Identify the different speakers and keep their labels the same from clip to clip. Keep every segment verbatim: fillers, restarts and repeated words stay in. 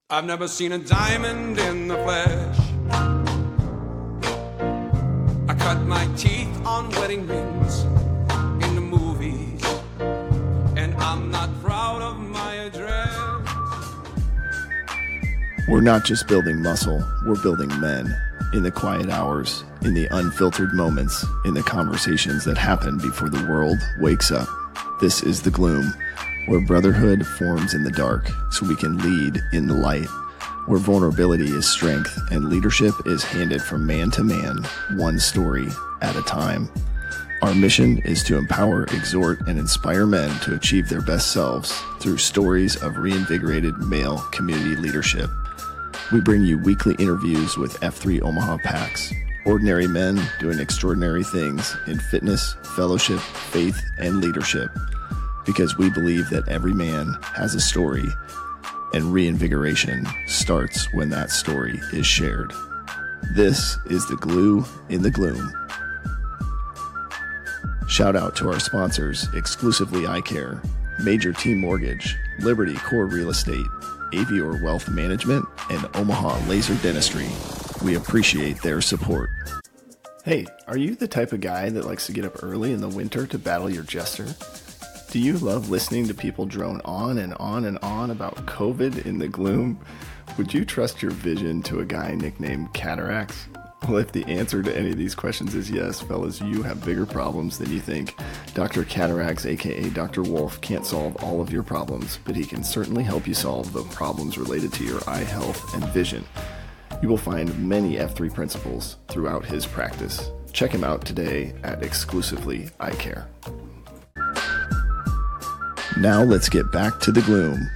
Speaker 1: I've never seen a diamond in the flesh. I cut my teeth on wedding rings in the movies, and I'm not proud of my address.
Speaker 2: We're not just building muscle, we're building men. In the quiet hours, in the unfiltered moments, in the conversations that happen before the world wakes up. This is The Gloom, where brotherhood forms in the dark so we can lead in the light, where vulnerability is strength and leadership is handed from man to man, one story at a time. Our mission is to empower, exhort, and inspire men to achieve their best selves through stories of reinvigorated male community leadership. We bring you weekly interviews with F three Omaha PAX, ordinary men doing extraordinary things in fitness, fellowship, faith, and leadership, because we believe that every man has a story, and reinvigoration starts when that story is shared. This is The Glue in the Gloom. Shout out to our sponsors, Exclusively Eye Care, Major Team Mortgage, Liberty Core Real Estate, Avior Wealth Management, and Omaha Laser Dentistry. We appreciate their support. Hey, are you the type of guy that likes to get up early in the winter to battle your jester? Do you love listening to people drone on and on and on about COVID in the gloom? Would you trust your vision to a guy nicknamed Cataracts? Well, if the answer to any of these questions is yes, fellas, you have bigger problems than you think. Doctor Cataracts, aka Doctor Wolf, can't solve all of your problems, but he can certainly help you solve the problems related to your eye health and vision. You will find many F three principles throughout his practice. Check him out today at Exclusively Eye Care. Now let's get back to the gloom.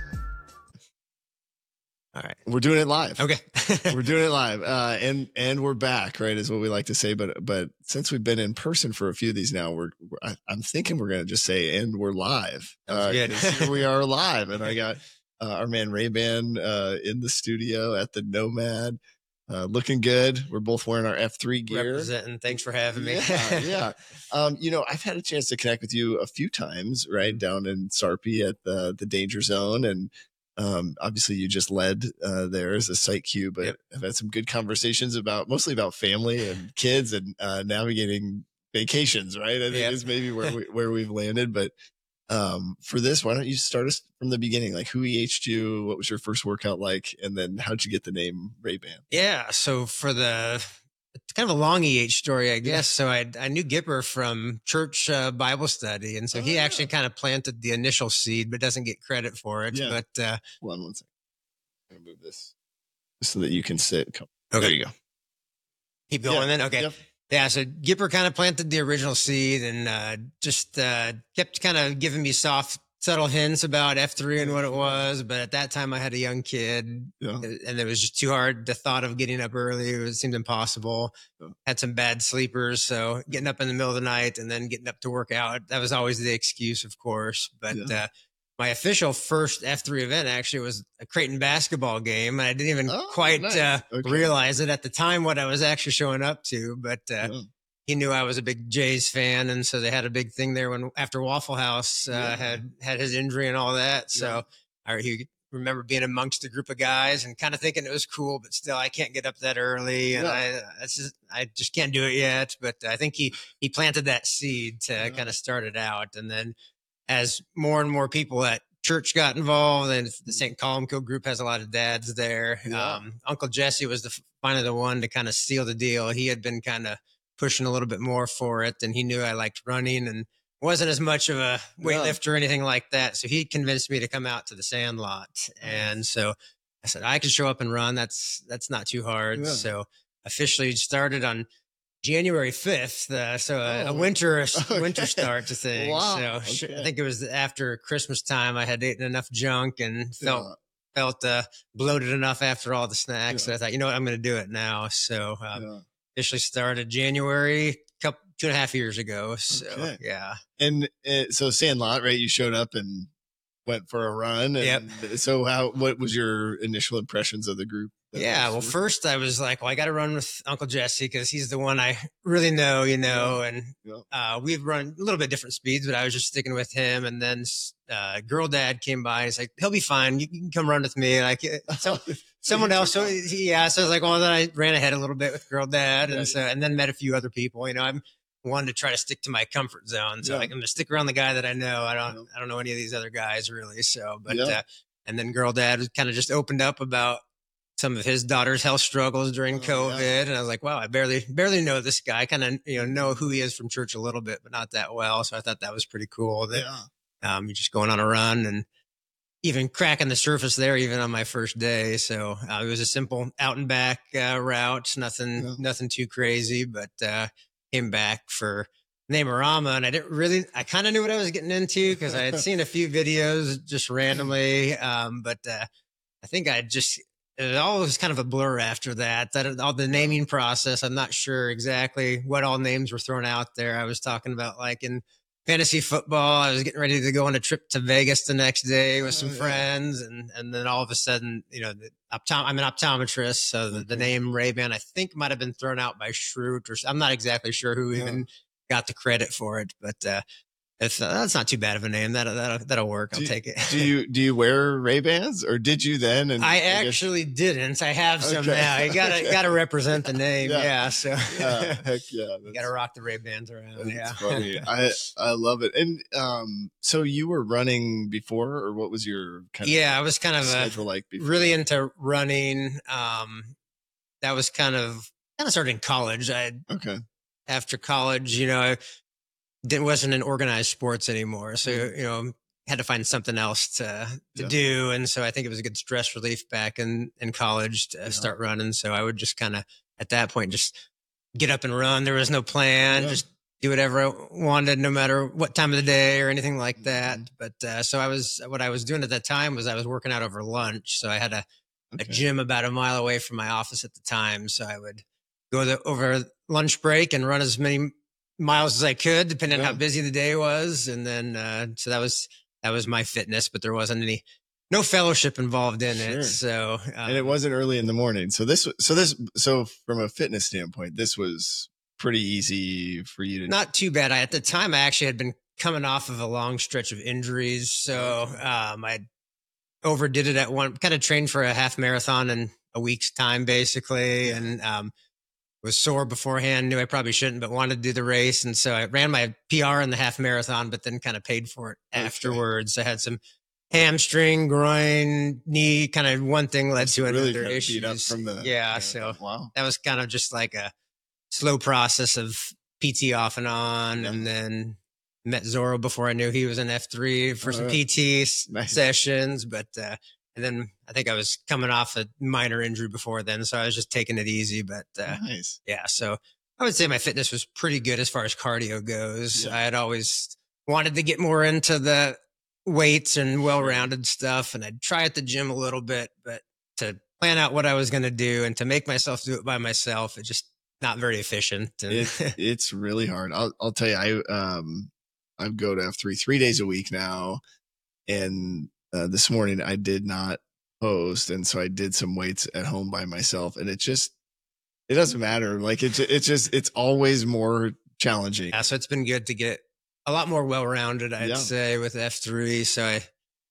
Speaker 3: All right.
Speaker 2: We're doing it live.
Speaker 3: Okay.
Speaker 2: We're doing it live. Uh, and, and we're back, right, is what we like to say. But, but since we've been in person for a few of these now, we're, we're I, I'm thinking we're going to just say, and we're live. Uh,
Speaker 3: Good.
Speaker 2: Here we are live. And I got uh, our man Ray-Ban uh, in the studio at the Nomad, uh, looking good. We're both wearing our F three gear.
Speaker 3: Representing. Thanks for having me.
Speaker 2: Yeah. yeah. Um, you know, I've had a chance to connect with you a few times, right, down in Sarpy at the, the Danger Zone. And Um, obviously you just led, uh, there as a site Q, but
Speaker 3: Yep.
Speaker 2: I've had some good conversations about mostly about family and kids and, uh, navigating vacations, right? I think
Speaker 3: Yep.
Speaker 2: is maybe where we, where we've landed, but, um, for this, why don't you start us from the beginning? Like who E H'd you? What was your first workout like? And then how'd you get the name Ray-Ban?
Speaker 3: Yeah. So for the, it's kind of a long E H story, I guess. So I I knew Gipper from church uh, Bible study. And so
Speaker 2: Oh,
Speaker 3: he
Speaker 2: yeah.
Speaker 3: actually kind of planted the initial seed, but doesn't get credit for it.
Speaker 2: Yeah.
Speaker 3: But uh,
Speaker 2: Hold on one second. I'm gonna move this so that you can sit. Come.
Speaker 3: Okay.
Speaker 2: There you go.
Speaker 3: keep going
Speaker 2: Yeah.
Speaker 3: then. Okay.
Speaker 2: Yep.
Speaker 3: Yeah. So Gipper kind of planted the original seed and uh, just uh, kept kind of giving me soft, subtle hints about F three and what it was. But at that time I had a young kid
Speaker 2: Yeah.
Speaker 3: and it was just too hard. The thought of getting up early, it seemed impossible.
Speaker 2: Yeah.
Speaker 3: Had some bad sleepers. So getting up in the middle of the night and then getting up to work out, that was always the excuse, of course. But
Speaker 2: Yeah.
Speaker 3: uh, my official first F three event actually was a Creighton basketball game. And I didn't even
Speaker 2: Oh,
Speaker 3: quite
Speaker 2: nice.
Speaker 3: uh,
Speaker 2: Okay.
Speaker 3: realize it at the time what I was actually showing up to. But uh,
Speaker 2: Yeah.
Speaker 3: he knew I was a big Jays fan, and so they had a big thing there when after Waffle House uh,
Speaker 2: Yeah.
Speaker 3: had had his injury and all that. So I he remember being amongst a group of guys and kind of thinking it was cool, but still I can't get up that early, and
Speaker 2: Yeah.
Speaker 3: I that's just I just can't do it yet. But I think he he planted that seed to
Speaker 2: Yeah.
Speaker 3: kind of start it out, and then as more and more people at church got involved, and the Saint Columkille group has a lot of dads there.
Speaker 2: Yeah.
Speaker 3: Um, Uncle Jesse was the finally the one to kind of seal the deal. He had been kind of pushing a little bit more for it, and he knew I liked running and wasn't as much of a weightlifter or anything like that. So he convinced me to come out to the Sandlot. And so I said, I can show up and run. That's, that's not too hard.
Speaker 2: Yeah.
Speaker 3: So officially started on January fifth. Uh, so a, a
Speaker 2: Oh,
Speaker 3: winter,
Speaker 2: okay.
Speaker 3: winter start to things.
Speaker 2: Wow,
Speaker 3: So sh-
Speaker 2: okay.
Speaker 3: I think it was after Christmas time. I had eaten enough junk and felt, felt, uh, bloated enough after all the snacks.
Speaker 2: Yeah.
Speaker 3: So I thought, you know what, I'm going to do it now. So,
Speaker 2: Yeah.
Speaker 3: um,
Speaker 2: Yeah.
Speaker 3: officially started January, couple two and a half years ago. So
Speaker 2: Okay.
Speaker 3: yeah,
Speaker 2: And uh, so Sandlot, right? You showed up and went for a run. And
Speaker 3: Yep.
Speaker 2: So how, what was your initial impressions of the group?
Speaker 3: Yeah. Well, first I was like, well, I got to run with Uncle Jesse because he's the one I really know, you know, yeah. and yeah. Uh, we've run a little bit different speeds, but I was just sticking with him. And then uh, Girl Dad came by and he's like, he'll be fine. You can come run with me. Like so, someone else. So yeah. So I was like, well, then I ran ahead a little bit with Girl Dad. And right. so, and then met a few other people, you know, I'm one to try to stick to my comfort zone. So yeah. like, I'm going to stick around the guy that I know. I don't, yeah. I don't know any of these other guys really. So, but, yeah. uh, and then Girl Dad kind of just opened up about some of his daughter's health struggles during oh, COVID. Yeah. And I was like, wow, I barely, barely know this guy. I kind of, you know, know who he is from church a little bit, but not that well. So I thought that was pretty cool that, yeah. um, you're just going on a run and even cracking the surface there, even on my first day. So uh, it was a simple out and back uh, route, nothing, yeah. nothing too crazy, but uh, came back for Namarama. And I didn't really, I kind of knew what I was getting into because I had seen a few videos just randomly. Um, but uh, I think I just, it all was kind of a blur after that, that all the naming process. I'm not sure exactly what all names were thrown out there. I was talking about like in fantasy football, I was getting ready to go on a trip to Vegas the next day with some oh, yeah. friends. And, and then all of a sudden, you know, the optom- I'm an optometrist. So the, the name Ray-Ban, I think might've been thrown out by Schrute or I'm not exactly sure who yeah. even got the credit for it, but, uh, If, uh, that's not too bad of a name. That'll, that'll, that'll work. I'll
Speaker 2: do,
Speaker 3: take it.
Speaker 2: do you, do you wear Ray-Bans or did you then? And
Speaker 3: I actually I didn't. I have some okay. now. You gotta, okay. gotta represent the name. Yeah. yeah so
Speaker 2: yeah, heck yeah.
Speaker 3: You gotta rock the Ray-Bans around. Yeah.
Speaker 2: Funny. I, I love it. And, um, so you were running before or what was your kind of
Speaker 3: Yeah, I was kind of
Speaker 2: schedule
Speaker 3: a,
Speaker 2: like before?
Speaker 3: Really into running. Um, that was kind of, kind of started in college. I,
Speaker 2: okay.
Speaker 3: After college, you know, I, It wasn't in organized sports anymore. So, you know, had to find something else to, to yeah. do. And so I think it was a good stress relief back in, in college to yeah. start running. So I would just kind of, at that point, just get up and run. There was no plan, yeah. just do whatever I wanted, no matter what time of the day or anything like that. Mm-hmm. But, uh, so I was, what I was doing at that time was I was working out over lunch. So I had a, okay. a gym about a mile away from my office at the time. So I would go the, over lunch break and run as many miles as I could, depending yeah. on how busy the day was. And then, uh, so that was, that was my fitness, but there wasn't any, no fellowship involved in sure. it. So, um,
Speaker 2: and it wasn't early in the morning. So this, so this, so from a fitness standpoint, this was pretty easy for you to.
Speaker 3: Not too bad. I, at the time I actually had been coming off of a long stretch of injuries. So, um, I overdid it at one, kind of trained for a half marathon in a week's time, basically. Yeah. And, um, was sore beforehand, knew I probably shouldn't, but wanted to do the race. And so I ran my P R in the half marathon, but then kind of paid for it okay. afterwards. I had some hamstring, groin, knee, kind of one thing led to
Speaker 2: really
Speaker 3: another issue.
Speaker 2: From the,
Speaker 3: yeah. So wow. that was kind of just like a slow process of P T off and on. Yeah. And then met Zorro before I knew he was in F three for oh, some P T nice. sessions. But, uh, and then I think I was coming off a minor injury before then. So I was just taking it easy, but, uh,
Speaker 2: nice.
Speaker 3: yeah. So I would say my fitness was pretty good as far as cardio goes. Yeah. I had always wanted to get more into the weights and well-rounded stuff. And I'd try at the gym a little bit, but to plan out what I was going to do and to make myself do it by myself, it's just not very efficient. And
Speaker 2: it, it's really hard. I'll, I'll tell you, I, um, I go to F three three days a week now. And, Uh, this morning I did not post. And so I did some weights at home by myself and it just, it doesn't matter. Like it, it's just, it's always more challenging.
Speaker 3: Yeah. So it's been good to get a lot more well-rounded, I'd yeah. say with F three. So I,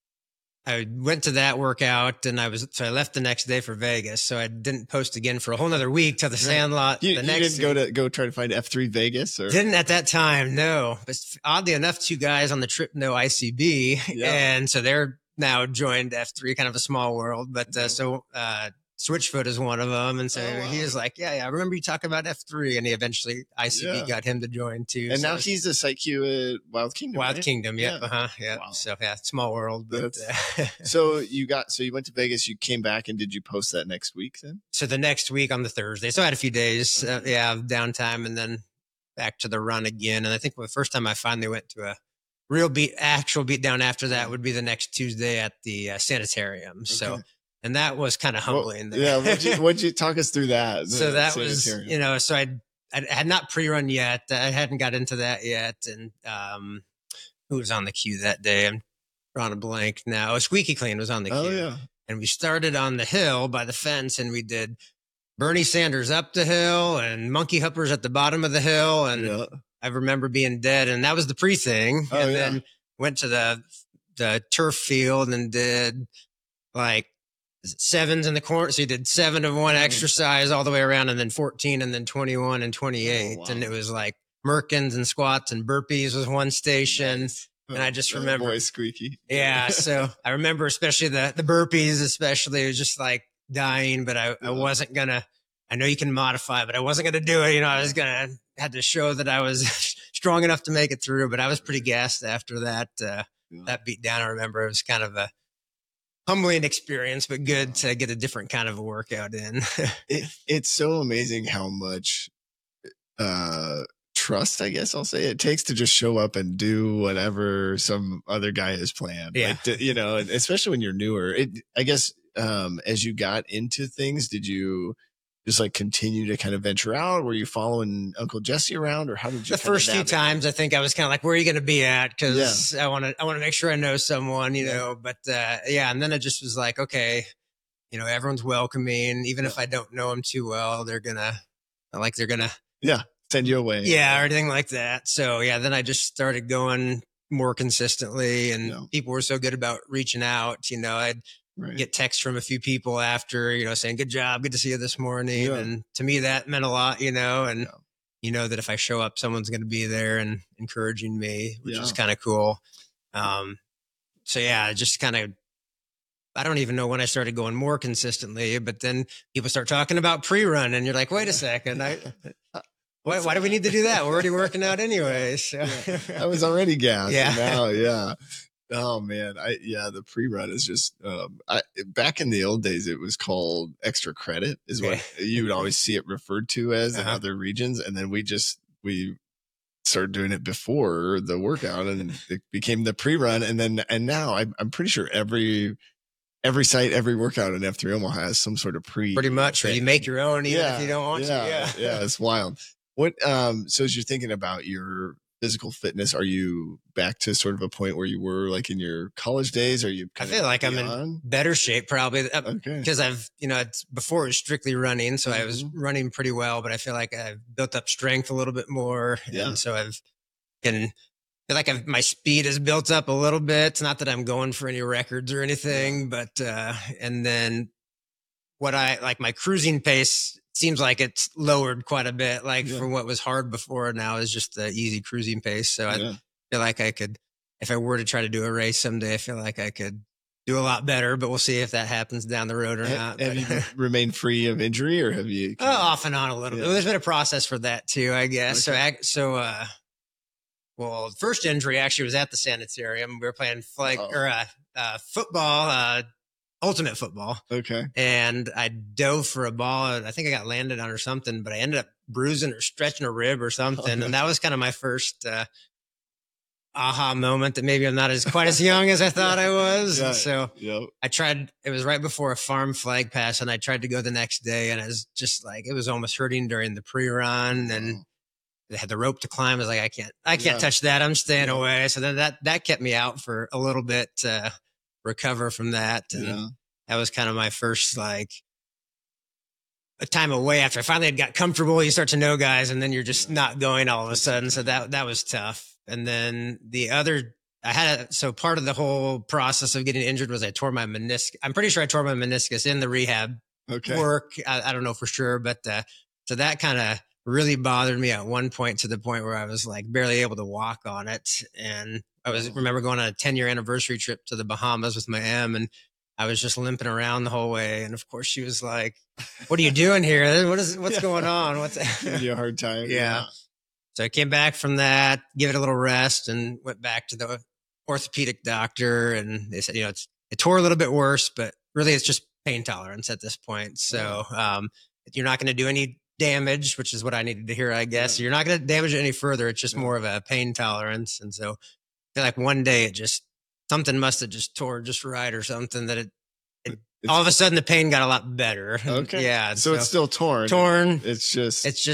Speaker 3: I went to that workout and I was, so I left the next day for Vegas. So I didn't post again for a whole nother week till the Sandlot.
Speaker 2: You,
Speaker 3: the
Speaker 2: you
Speaker 3: next
Speaker 2: didn't go to go try to find F three Vegas or
Speaker 3: didn't at that time. No, but oddly enough, two guys on the trip know I C B yeah. and so they're now joined F three, kind of a small world, but, uh, so, uh, Switchfoot is one of them. And so oh, wow. he is like, yeah, yeah, I remember you talking about F three and he eventually I C B yeah. got him to join too.
Speaker 2: And
Speaker 3: so
Speaker 2: now he's a Psych Q at Wild Kingdom.
Speaker 3: Wild
Speaker 2: right?
Speaker 3: Kingdom. Yep. Yeah. Uh-huh. Yeah. Wow. So yeah, small world. But, uh,
Speaker 2: so you got, so you went to Vegas, you came back and did you post that next week then?
Speaker 3: So the next week on the Thursday. So I had a few days, uh, yeah, downtime and then back to the run again. And I think the first time I finally went to a real beat, actual beat down after that would be the next Tuesday at the uh, sanitarium. Okay. So, and that was kind of humbling.
Speaker 2: Well, yeah. What'd you, what'd you talk us through that?
Speaker 3: So that was, you know, so I'd, I had not pre-run yet. I hadn't got into that yet. And, um, who was on the queue that day? I'm drawing a blank now. Oh, Squeaky Clean was on the
Speaker 2: Oh
Speaker 3: queue.
Speaker 2: yeah.
Speaker 3: And we started on the hill by the fence, and we did Bernie Sanders up the hill and Monkey Hoppers at the bottom of the hill. And
Speaker 2: Yeah.
Speaker 3: I remember being dead, and that was the pre thing.
Speaker 2: Oh,
Speaker 3: and
Speaker 2: yeah.
Speaker 3: then went to the the turf field and did like sevens in the corner. So you did seven of one exercise all the way around, and then fourteen, and then twenty-one and twenty-eight.
Speaker 2: Oh, wow.
Speaker 3: And it was like Merkins and squats and burpees was one station.
Speaker 2: Nice.
Speaker 3: And I just
Speaker 2: Oh,
Speaker 3: remember,
Speaker 2: boy, Squeaky.
Speaker 3: yeah. So I remember especially the the burpees, especially it was just like dying, but I, I
Speaker 2: Yeah.
Speaker 3: wasn't gonna. I know you can modify, but I wasn't gonna do it. You know, I was gonna had to show that I was strong enough to make it through. But I was pretty gassed after that. Uh,
Speaker 2: Yeah.
Speaker 3: that beat down. I remember it was kind of a humbling experience, but good to get a different kind of a workout in.
Speaker 2: It, it's so amazing how much uh, trust, I guess I'll say, it takes to just show up and do whatever some other guy has planned.
Speaker 3: Yeah.
Speaker 2: Like, to- you know, and especially when you're newer. It, I guess, um, as you got into things, did you just like continue to kind of venture out? Were you following Uncle Jesse around, or how did you?
Speaker 3: The
Speaker 2: kind of
Speaker 3: first few
Speaker 2: navigate?
Speaker 3: times, I think I was kind of like, "Where are you going to be at?" Because I want to, I want to make sure I know someone, you
Speaker 2: Yeah.
Speaker 3: know. But uh, yeah, and then it just was like, okay, you know, everyone's welcoming, even if I don't know them too well. They're gonna, like, they're gonna,
Speaker 2: Send you away.
Speaker 3: yeah, or anything like that. So yeah, then I just started going more consistently, and
Speaker 2: Yeah.
Speaker 3: people were so good about reaching out. You know, I'd
Speaker 2: Right.
Speaker 3: get texts from a few people after, you know, saying, "Good job, good to see you this morning."
Speaker 2: Yeah.
Speaker 3: And to me, that meant a lot, you know, and
Speaker 2: Yeah.
Speaker 3: you know that if I show up, someone's going to be there and encouraging me, which is
Speaker 2: Yeah.
Speaker 3: kind of cool. Um, so yeah, just kind of, I don't even know when I started going more consistently, but then people start talking about pre-run, and you're like, wait a second, I, why, why do we need to do that? We're already working out anyway. So
Speaker 2: I was already gassed.
Speaker 3: Yeah.
Speaker 2: Yeah. Now, yeah. Oh man. I, yeah, the pre-run is just, um, I, back in the old days, it was called extra credit is what you would always see it referred to as in
Speaker 3: Uh-huh.
Speaker 2: other regions. And then we just, we started doing it before the workout, and it became the pre-run. And then, and now I, I'm pretty sure every, every site, every workout in F three Omaha has some sort of pre.
Speaker 3: pretty much, or you make your own even if you don't want
Speaker 2: yeah,
Speaker 3: to. Yeah.
Speaker 2: yeah, it's wild. What um so as you're thinking about your physical fitness, are you back to sort of a point where you were like in your college days? Are you
Speaker 3: I
Speaker 2: kind
Speaker 3: feel
Speaker 2: of
Speaker 3: like I'm in
Speaker 2: beyond?
Speaker 3: better shape probably. Uh,
Speaker 2: Okay.
Speaker 3: because I've, you know, it's, before it was strictly running, so I was
Speaker 2: Mhm.
Speaker 3: running pretty well, but I feel like I've built up strength a little bit more,
Speaker 2: Yeah.
Speaker 3: and so I've can feel like I've, my speed has built up a little bit. It's not that I'm going for any records or anything, but uh, and then what I like my cruising pace seems like it's lowered quite a bit. Like
Speaker 2: Yeah.
Speaker 3: from what was hard before, now is just the easy cruising pace. So I
Speaker 2: Yeah.
Speaker 3: feel like I could, if I were to try to do a race someday, I feel like I could do a lot better, but we'll see if that happens down the road or
Speaker 2: Ha-
Speaker 3: not.
Speaker 2: Have
Speaker 3: But-
Speaker 2: you remained free of injury, or have you?
Speaker 3: Oh, off and on a little
Speaker 2: Yeah.
Speaker 3: bit. There's been a process for that too, I guess. So,
Speaker 2: Okay.
Speaker 3: ac- so, uh, well, the first injury actually was at the sanitarium. We were playing flag
Speaker 2: Uh-oh.
Speaker 3: or uh, uh, football, uh, ultimate football,
Speaker 2: Okay.
Speaker 3: and I dove for a ball. I think I got landed on or something, but I ended up bruising or stretching a rib or something,
Speaker 2: no.
Speaker 3: and that was kind of my first uh, aha moment that maybe I'm not as quite as young as I thought I was.
Speaker 2: Yeah.
Speaker 3: So
Speaker 2: Yep.
Speaker 3: I tried, it was right before a farm flag pass, and I tried to go the next day, and it was just like, it was almost hurting during the pre-run, and they had the rope to climb. I was like, I can't, I can't
Speaker 2: Yeah.
Speaker 3: touch that. I'm staying
Speaker 2: Yeah.
Speaker 3: away. So then that, that kept me out for a little bit to recover from that. And
Speaker 2: Yeah.
Speaker 3: that was kind of my first, like, a time away after I finally had got comfortable. You start to know guys, and then you're just not going all of a sudden. So that, that was tough. And then the other, I had a, so part of the whole process of getting injured was I tore my meniscus. I'm pretty sure I tore my meniscus in the rehab
Speaker 2: Okay.
Speaker 3: work. I, I don't know for sure, but uh, so that kind of really bothered me at one point, to the point where I was like barely able to walk on it. And I was
Speaker 2: Oh.
Speaker 3: remember going on a ten year anniversary trip to the Bahamas with my M, and I was just limping around the whole way. And of course, she was like, "What are you doing here? What is what's
Speaker 2: Yeah.
Speaker 3: going on? What's?"
Speaker 2: Give you a hard time.
Speaker 3: Yeah. So I came back from that, give it a little rest, and went back to the orthopedic doctor. And they said, you know, it's, it tore a little bit worse, but really it's just pain tolerance at this point. So um, you're not going to do any damage, which is what I needed to hear, I guess.
Speaker 2: Yeah.
Speaker 3: You're not going to damage it any further. It's just
Speaker 2: Yeah.
Speaker 3: more of a pain tolerance. And so I feel like one day it just, something must have just tore just right or something, that it, it
Speaker 2: It's-
Speaker 3: all of a sudden the pain got a lot better.
Speaker 2: Okay.
Speaker 3: Yeah.
Speaker 2: So, it's still torn.
Speaker 3: torn.
Speaker 2: It's just.
Speaker 3: It's just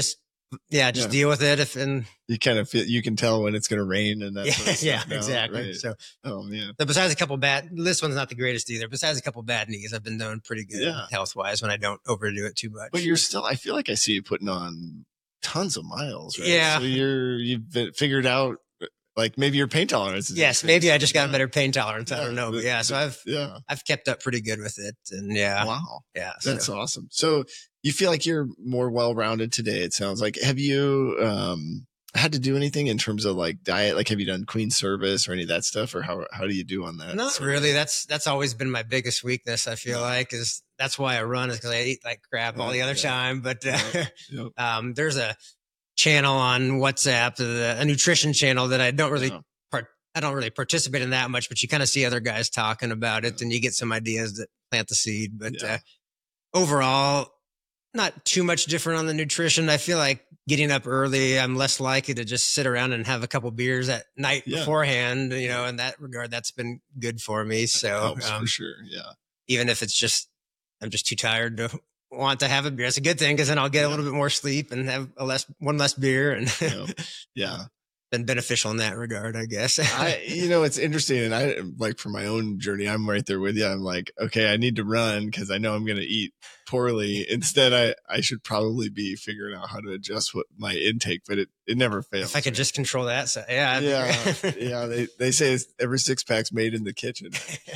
Speaker 3: yeah, just
Speaker 2: Yeah.
Speaker 3: deal with it. If and
Speaker 2: You kind of feel, you can tell when it's going to rain and that
Speaker 3: yeah,
Speaker 2: sort of stuff
Speaker 3: yeah,
Speaker 2: now,
Speaker 3: exactly.
Speaker 2: right?
Speaker 3: So,
Speaker 2: Oh man.
Speaker 3: but besides a couple bad, this one's not the greatest either. Besides a couple bad knees, I've been doing pretty good
Speaker 2: Yeah.
Speaker 3: health wise when I don't overdo it too much.
Speaker 2: But you're still, I feel like I see you putting on tons of miles, right?
Speaker 3: Yeah.
Speaker 2: So you're, you've been, figured out, like maybe your pain tolerance is
Speaker 3: Yes,
Speaker 2: increased.
Speaker 3: maybe I just got
Speaker 2: Yeah.
Speaker 3: a better pain tolerance. I
Speaker 2: Yeah.
Speaker 3: don't know, but yeah. So I've
Speaker 2: Yeah.
Speaker 3: I've kept up pretty good with it, and yeah,
Speaker 2: Wow.
Speaker 3: yeah. So.
Speaker 2: That's awesome. So you feel like you're more well-rounded today. It sounds like. Have you um, had to do anything in terms of like diet? Like, have you done queen service or any of that stuff, or how how do you do on that?
Speaker 3: Not really. That's that's always been my biggest weakness. I feel
Speaker 2: Yeah.
Speaker 3: like is that's why I run is because I eat like crap all the other
Speaker 2: Yeah.
Speaker 3: time. But uh,
Speaker 2: Yep. Yep.
Speaker 3: um, there's a channel on WhatsApp, a nutrition channel that I don't really.
Speaker 2: Yeah.
Speaker 3: I don't really participate in that much, but you kind of see other guys talking about it,
Speaker 2: Yeah.
Speaker 3: and you get some ideas that plant the seed. But
Speaker 2: Yeah.
Speaker 3: uh, overall, not too much different on the nutrition. I feel like getting up early, I'm less likely to just sit around and have a couple beers at night
Speaker 2: Yeah.
Speaker 3: beforehand. You know, in that regard, that's been good for me. So
Speaker 2: Helps
Speaker 3: um,
Speaker 2: for sure. Yeah.
Speaker 3: even if it's just I'm just too tired to want to have a beer, it's a good thing because then I'll get a little bit more sleep and have a less one less beer, and
Speaker 2: Yep. Yeah.
Speaker 3: been beneficial in that regard, I guess.
Speaker 2: I, you know, it's interesting. And I like for my own journey, I'm right there with you. I'm like, okay, I need to run because I know I'm going to eat poorly. Instead, I, I should probably be figuring out how to adjust what my intake, but it, it never fails.
Speaker 3: If I could just control that. So yeah. I'd be
Speaker 2: Yeah.
Speaker 3: great.
Speaker 2: Yeah. They, they say it's every six pack's made in the kitchen.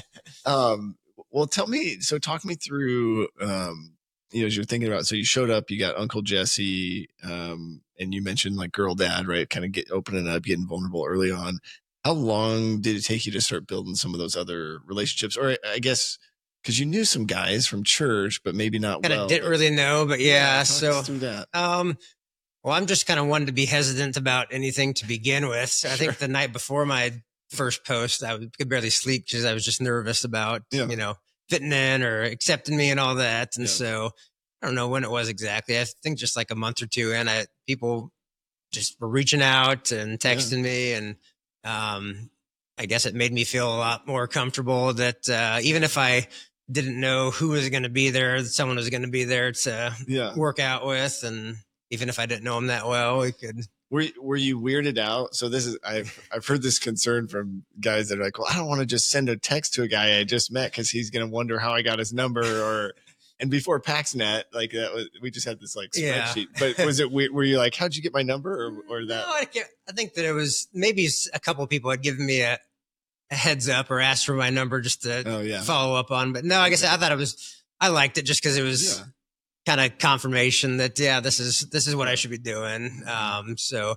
Speaker 2: Um, well, tell me, so talk me through, um, you know, as you're thinking about, so you showed up, you got Uncle Jesse, um, and you mentioned like girl dad, right? Kind of get opening up, getting vulnerable early on. How long did it take you to start building some of those other relationships? Or I guess, cause you knew some guys from church, but maybe not
Speaker 3: kind of
Speaker 2: well.
Speaker 3: didn't really know, but yeah.
Speaker 2: talk
Speaker 3: so,
Speaker 2: us through that.
Speaker 3: um, well, I'm just kind of one to be hesitant about anything to begin with. So I
Speaker 2: Sure.
Speaker 3: think the night before my first post, I could barely sleep because I was just nervous about,
Speaker 2: Yeah.
Speaker 3: you know, fitting in or accepting me and all that. And
Speaker 2: Yeah.
Speaker 3: so I don't know when it was exactly. I think just like a month or two in, I people just were reaching out and texting me, and um, I guess it made me feel a lot more comfortable that uh, even if I didn't know who was going to be there, someone was going to be there to
Speaker 2: Yeah.
Speaker 3: work out with, and even if I didn't know him that well, we could.
Speaker 2: Were were you weirded out? So this is I've I've heard this concern from guys that are like, well, I don't want to just send a text to a guy I just met because he's gonna wonder how I got his number. Or and before PaxNet, like that was, we just had this like
Speaker 3: Yeah.
Speaker 2: spreadsheet. But was it weird? Were you like, how'd you get my number, or or that?
Speaker 3: No, I, can't, I think that it was maybe a couple of people had given me a, a heads up or asked for my number just to
Speaker 2: Oh yeah,
Speaker 3: follow up on. But no, I guess I thought it was. I liked it just because it was.
Speaker 2: yeah,
Speaker 3: kind of confirmation that yeah, this is this is what I should be doing. Um, so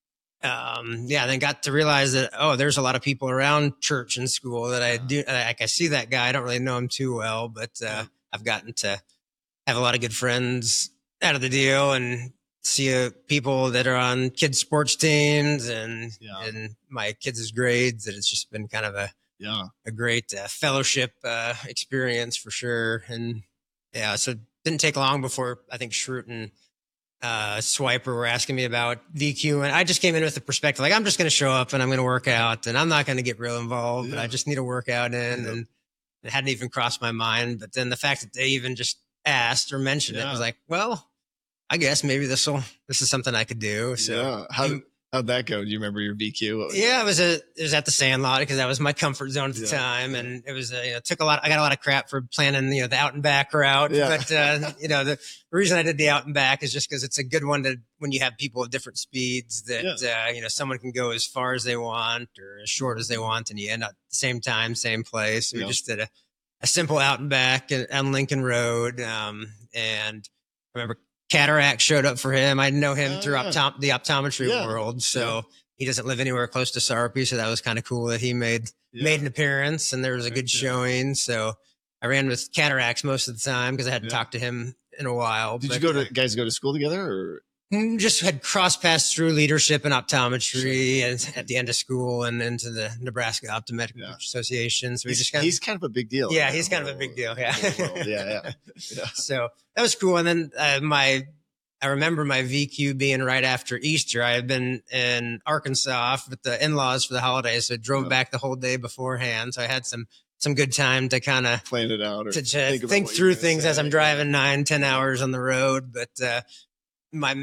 Speaker 3: um, yeah, then got to realize that oh, there's a lot of people around church and school that I do. Like I see that guy, I don't really know him too well, but uh,
Speaker 2: Yeah.
Speaker 3: I've gotten to have a lot of good friends out of the deal and see uh, people that are on kids sports teams and
Speaker 2: Yeah.
Speaker 3: and my kids' grades. That it's just been kind of a
Speaker 2: yeah.
Speaker 3: a great uh, fellowship uh, experience for sure. And yeah, so it didn't take long before I think Schrute and uh, Swiper were asking me about V Q. And I just came in with the perspective, like, I'm just going to show up and I'm going to work out and I'm not going to get real involved, but
Speaker 2: Yeah.
Speaker 3: I just need a workout in.
Speaker 2: Yep.
Speaker 3: And it hadn't even crossed my mind. But then the fact that they even just asked or mentioned it
Speaker 2: Yeah.
Speaker 3: was like, well, I guess maybe this will, this is something I could do. So
Speaker 2: yeah. How how'd that go? Do you remember your V Q? What was
Speaker 3: yeah, it was a it was at the Sandlot because that was my comfort zone at the
Speaker 2: Yeah.
Speaker 3: time, and it was a, you know, took a lot. I got a lot of crap for planning you know the out and back route,
Speaker 2: Yeah.
Speaker 3: but uh, you know the reason I did the out and back is just because it's a good one to when you have people of different speeds that uh, you know someone can go as far as they want or as short as they want, and you end up at the same time, same place. We
Speaker 2: Yeah.
Speaker 3: just did a, a simple out and back on Lincoln Road, um, and I remember Cataract showed up for him. I know him
Speaker 2: Oh,
Speaker 3: through
Speaker 2: yeah.
Speaker 3: optom- the optometry
Speaker 2: Yeah.
Speaker 3: world, so.
Speaker 2: Yeah.
Speaker 3: He doesn't live anywhere close to Sarpy, so that was kind of cool that he made
Speaker 2: Yeah.
Speaker 3: made an appearance and there was a
Speaker 2: Heck
Speaker 3: good
Speaker 2: yeah.
Speaker 3: showing. So I ran with Cataracts most of the time because I hadn't
Speaker 2: Yeah.
Speaker 3: talked to him in a while.
Speaker 2: Did
Speaker 3: but,
Speaker 2: you go to guys go to school together, or
Speaker 3: uh, just had cross paths through leadership and optometry and at the end of school and into the Nebraska Optometric
Speaker 2: Yeah.
Speaker 3: Association. So we
Speaker 2: he's,
Speaker 3: just kind of,
Speaker 2: he's kind of a big deal?
Speaker 3: yeah,
Speaker 2: in
Speaker 3: he's
Speaker 2: that
Speaker 3: kind of a big
Speaker 2: whole-
Speaker 3: deal. Yeah.
Speaker 2: whole world. Yeah, yeah, yeah.
Speaker 3: So that was cool. And then uh, my, I remember my V Q being right after Easter. I had been in Arkansas with the in-laws for the holidays, so I drove
Speaker 2: Yeah.
Speaker 3: back the whole day beforehand. So I had some some good time to kind of
Speaker 2: Plan it out, or
Speaker 3: to, to
Speaker 2: think
Speaker 3: think,
Speaker 2: about what
Speaker 3: through
Speaker 2: you're gonna
Speaker 3: things as
Speaker 2: say.
Speaker 3: I'm driving nine, ten hours on the road. But uh, my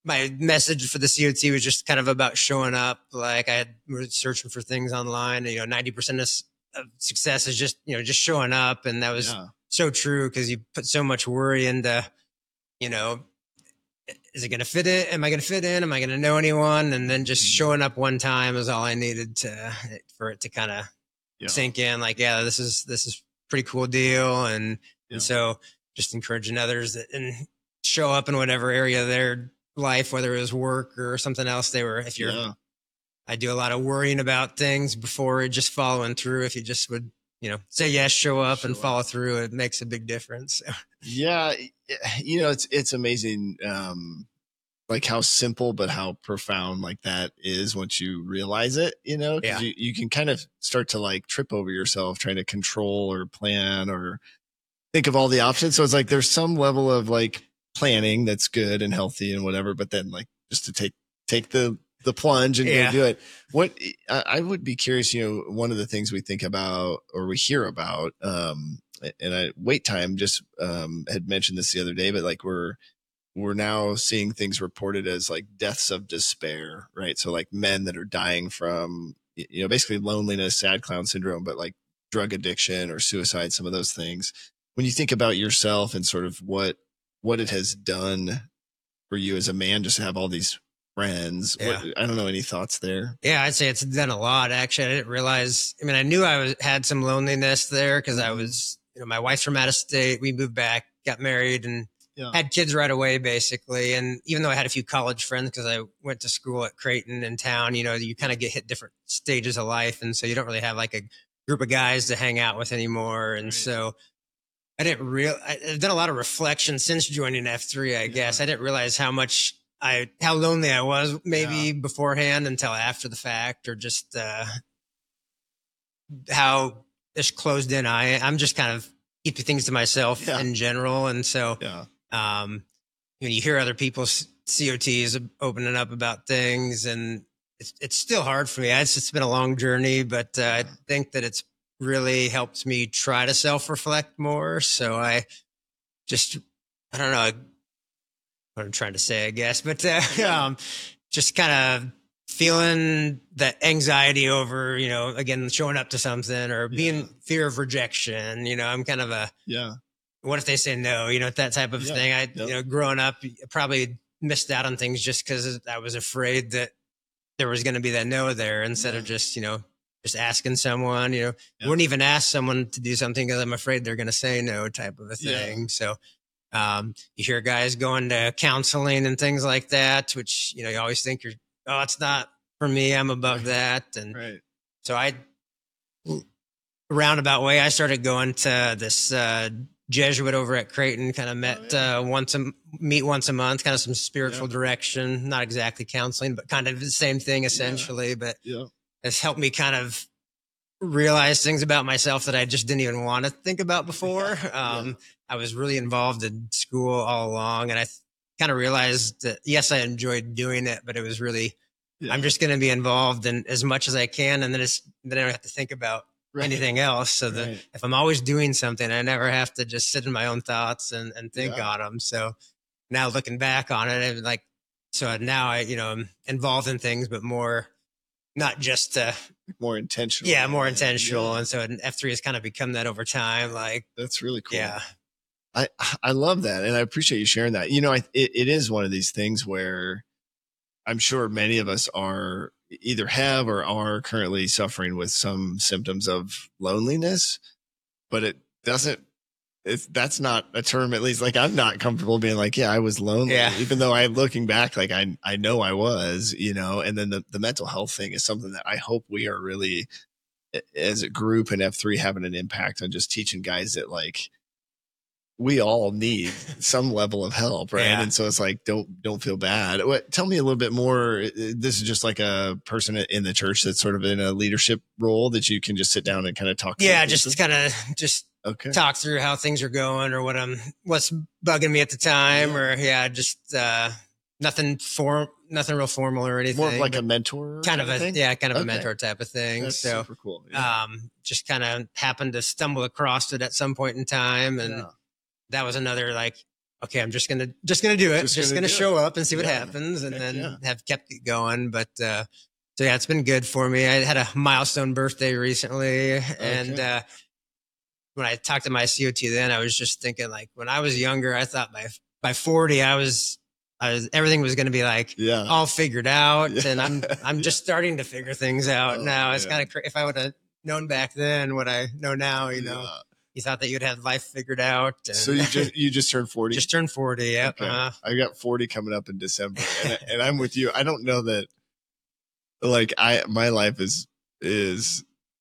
Speaker 3: my message for the C O T was just kind of about showing up. Like I had was searching for things online, and, you know, ninety percent of, of success is just, you know, just showing up. And that was yeah. so true, because you put so much worry into, you know, is it going to fit in? Am I going to fit in? Am I going to know anyone? And then just showing up one time is all I needed to, for it to kind of yeah. sink in. Like, yeah, this is, this is pretty cool deal. And, yeah. and so just encouraging others that, and show up in whatever area of their life, whether it was work or something else they were, if you're, yeah. I do a lot of worrying about things before just following through. If you just would, you know, say yes, show up show and follow up. through, it makes a big difference.
Speaker 2: Yeah. You know, it's, it's amazing. Um, like how simple, but how profound like that is once you realize it, you know, cause yeah. you, you can kind of start to like trip over yourself trying to control or plan or think of all the options. So it's like, there's some level of like planning that's good and healthy and whatever, but then like just to take, take the, the plunge and yeah. go do it. What I would be curious, you know, one of the things we think about or we hear about, um, and I wait time just, um, had mentioned this the other day, but like we're, we're now seeing things reported as like deaths of despair, right? So like men that are dying from, you know, basically loneliness, sad clown syndrome, but like drug addiction or suicide, some of those things. When you think about yourself and sort of what, what it has done for you as a man, just to have all these friends. Yeah. What, I don't know. Any thoughts there?
Speaker 3: Yeah, I'd say it's done a lot. Actually, I didn't realize, I mean, I knew I was, had some loneliness there because I was, you know, my wife's from out of state. We moved back, got married, and yeah. had kids right away, basically. And even though I had a few college friends, because I went to school at Creighton in town, you know, you kind of get hit different stages of life. And so you don't really have like a group of guys to hang out with anymore. And right. so I didn't real, I've done a lot of reflection since joining F three, I yeah. guess. I didn't realize how much I, how lonely I was maybe yeah. beforehand until after the fact, or just, uh, how just closed in I, I'm just kind of keeping things to myself yeah. in general. And so, yeah. um, you know, you hear other people's C O Ts opening up about things, and it's, it's still hard for me. It's, it's been a long journey, but uh, yeah. I think that it's really helped me try to self-reflect more. So I just, I don't know what I'm trying to say, I guess, but uh, um, just kind of feeling that anxiety over, you know, again, showing up to something or being yeah. fear of rejection. You know, I'm kind of a,
Speaker 2: yeah.
Speaker 3: what if they say no, you know, that type of yeah. thing. I, yep. you know, growing up, probably missed out on things just because I was afraid that there was going to be that no there, instead yeah. of just, you know, just asking someone, you know, yeah. wouldn't even ask someone to do something because I'm afraid they're going to say no, type of a thing. Yeah. So, um, you hear guys going to counseling and things like that, which, you know, you always think you're, oh, it's not for me, I'm above right. that. And
Speaker 2: right.
Speaker 3: so I, roundabout way, I started going to this, uh, Jesuit over at Creighton, kind of met, oh, yeah. uh, once a meet once a month, kind of some spiritual yeah. direction, not exactly counseling, but kind of the same thing essentially, yeah. but
Speaker 2: yeah.
Speaker 3: it's helped me kind of realize things about myself that I just didn't even want to think about before. Yeah. Um, yeah. I was really involved in school all along, and I th- kind of realized that, yes, I enjoyed doing it, but it was really, yeah. I'm just going to be involved in as much as I can. And then it's, then I don't have to think about right. anything else. So that right. if I'm always doing something, I never have to just sit in my own thoughts and, and think yeah. on them. So now looking back on it, I'm like, so now I, you know, I'm involved in things, but more, not just uh
Speaker 2: more intentional.
Speaker 3: Yeah, more intentional. Yeah. And so F three has kind of become that over time. Like,
Speaker 2: that's really cool.
Speaker 3: Yeah.
Speaker 2: I, I love that. And I appreciate you sharing that. You know, I, it, it is one of these things where I'm sure many of us are either have or are currently suffering with some symptoms of loneliness, but it doesn't, it's, that's not a term, at least like I'm not comfortable being like, yeah, I was lonely,
Speaker 3: yeah.
Speaker 2: even though I looking back, like I, I know I was, you know, and then the, the mental health thing is something that I hope we are really, as a group in F three, having an impact on just teaching guys that like, we all need some level of help. Right. Yeah. And so it's like, don't, don't feel bad. What, tell me a little bit more. This is just like a person in the church that's sort of in a leadership role that you can just sit down and kind of talk.
Speaker 3: Yeah. Just kind of just
Speaker 2: okay.
Speaker 3: talk through how things are going or what I'm, what's bugging me at the time yeah. or yeah, just, uh, nothing form, nothing real formal or anything.
Speaker 2: More of like a mentor
Speaker 3: kind of a,
Speaker 2: thing?
Speaker 3: yeah, kind of
Speaker 2: okay.
Speaker 3: a mentor type of thing.
Speaker 2: That's
Speaker 3: so
Speaker 2: super cool. Yeah.
Speaker 3: um, just kind of happened to stumble across it at some point in time. And yeah. that was another, like, okay, I'm just gonna just gonna do it. Just, just gonna, gonna show it. up and see what yeah. happens, and Heck then yeah. have kept it going. But uh, so yeah, it's been good for me. I had a milestone birthday recently, okay. and uh, when I talked to my C O T, then I was just thinking like when I was younger, I thought by by forty, I was. I was, everything was going to be like yeah. all figured out, yeah. and I'm I'm just starting to figure things out oh, now. It's kind of cra- if I would have known back then what I know now, you know, yeah. you thought that you'd have life figured out. And
Speaker 2: so you just you just turned forty.
Speaker 3: Just turned forty. Yeah, okay. uh,
Speaker 2: I got forty coming up in December, and, and I'm with you. I don't know that, like I my life is is.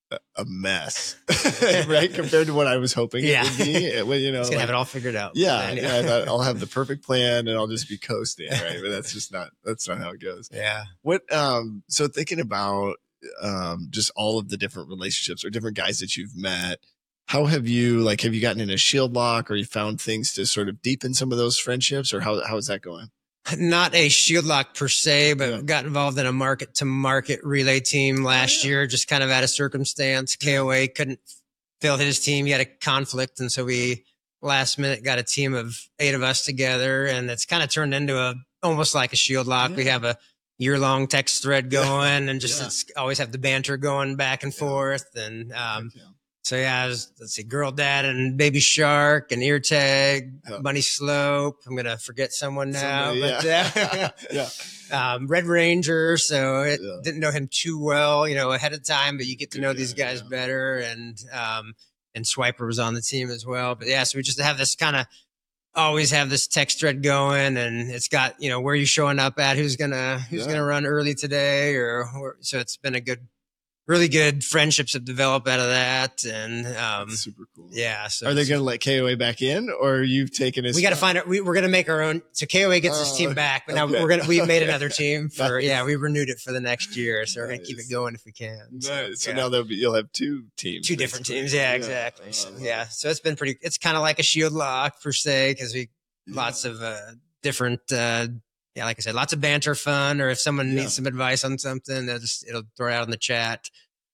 Speaker 2: a mess, right? Compared to what I was hoping
Speaker 3: yeah.
Speaker 2: it would be. It, well, you know,
Speaker 3: it's gonna
Speaker 2: like,
Speaker 3: have it all figured out.
Speaker 2: Yeah, yeah. I thought I'll have the perfect plan and I'll just be coasting, right? But that's just not that's not how it goes.
Speaker 3: Yeah.
Speaker 2: What? Um. So thinking about um just all of the different relationships or different guys that you've met, how have you like? Have you gotten in a shield lock, or you found things to sort of deepen some of those friendships, or how how is that going?
Speaker 3: Not a shield lock per se, but yeah. got involved in a market to market relay team last oh, yeah. year, just kind of out of circumstance. K O A couldn't fill his team. He had a conflict. And so we last minute got a team of eight of us together, and it's kind of turned into a, almost like a shield lock. Yeah. We have a year long text thread going yeah. and just, yeah. it's always have the banter going back and yeah. forth. And, um, yeah. So yeah, I was, let's see, Girl Dad and Baby Shark and Ear Tag, oh. Bunny Slope. I'm going to forget someone now, Somebody, but
Speaker 2: yeah.
Speaker 3: uh, yeah. um, Red Ranger. So it yeah. didn't know him too well, you know, ahead of time, but you get to know yeah, these guys yeah. better. And, um, and Swiper was on the team as well. But yeah, so we just have this kind of always have this text thread going, and it's got, you know, where you showing up at, who's going to, who's yeah. going to run early today, or, or, so it's been a good, really good friendships have developed out of that. And, um,
Speaker 2: That's super cool.
Speaker 3: Yeah. So
Speaker 2: are they going to let K O A back in, or you've taken his?
Speaker 3: We got to find out. We, we're going to make our own. So K O A gets uh, his team back, but now okay. we're going to, we made another team for, nice. yeah, we renewed it for the next year. So nice. We're going to keep it going if we can.
Speaker 2: Nice.
Speaker 3: So,
Speaker 2: so
Speaker 3: yeah.
Speaker 2: now there'll be, you'll have two teams.
Speaker 3: Two different teams. Yeah, yeah. exactly. So, yeah. So it's been pretty, it's kind of like a shield lock per se, because we, yeah. lots of, uh, different, uh, yeah, like I said, lots of banter fun, or if someone yeah. needs some advice on something, they'll just, it'll throw it out in the chat.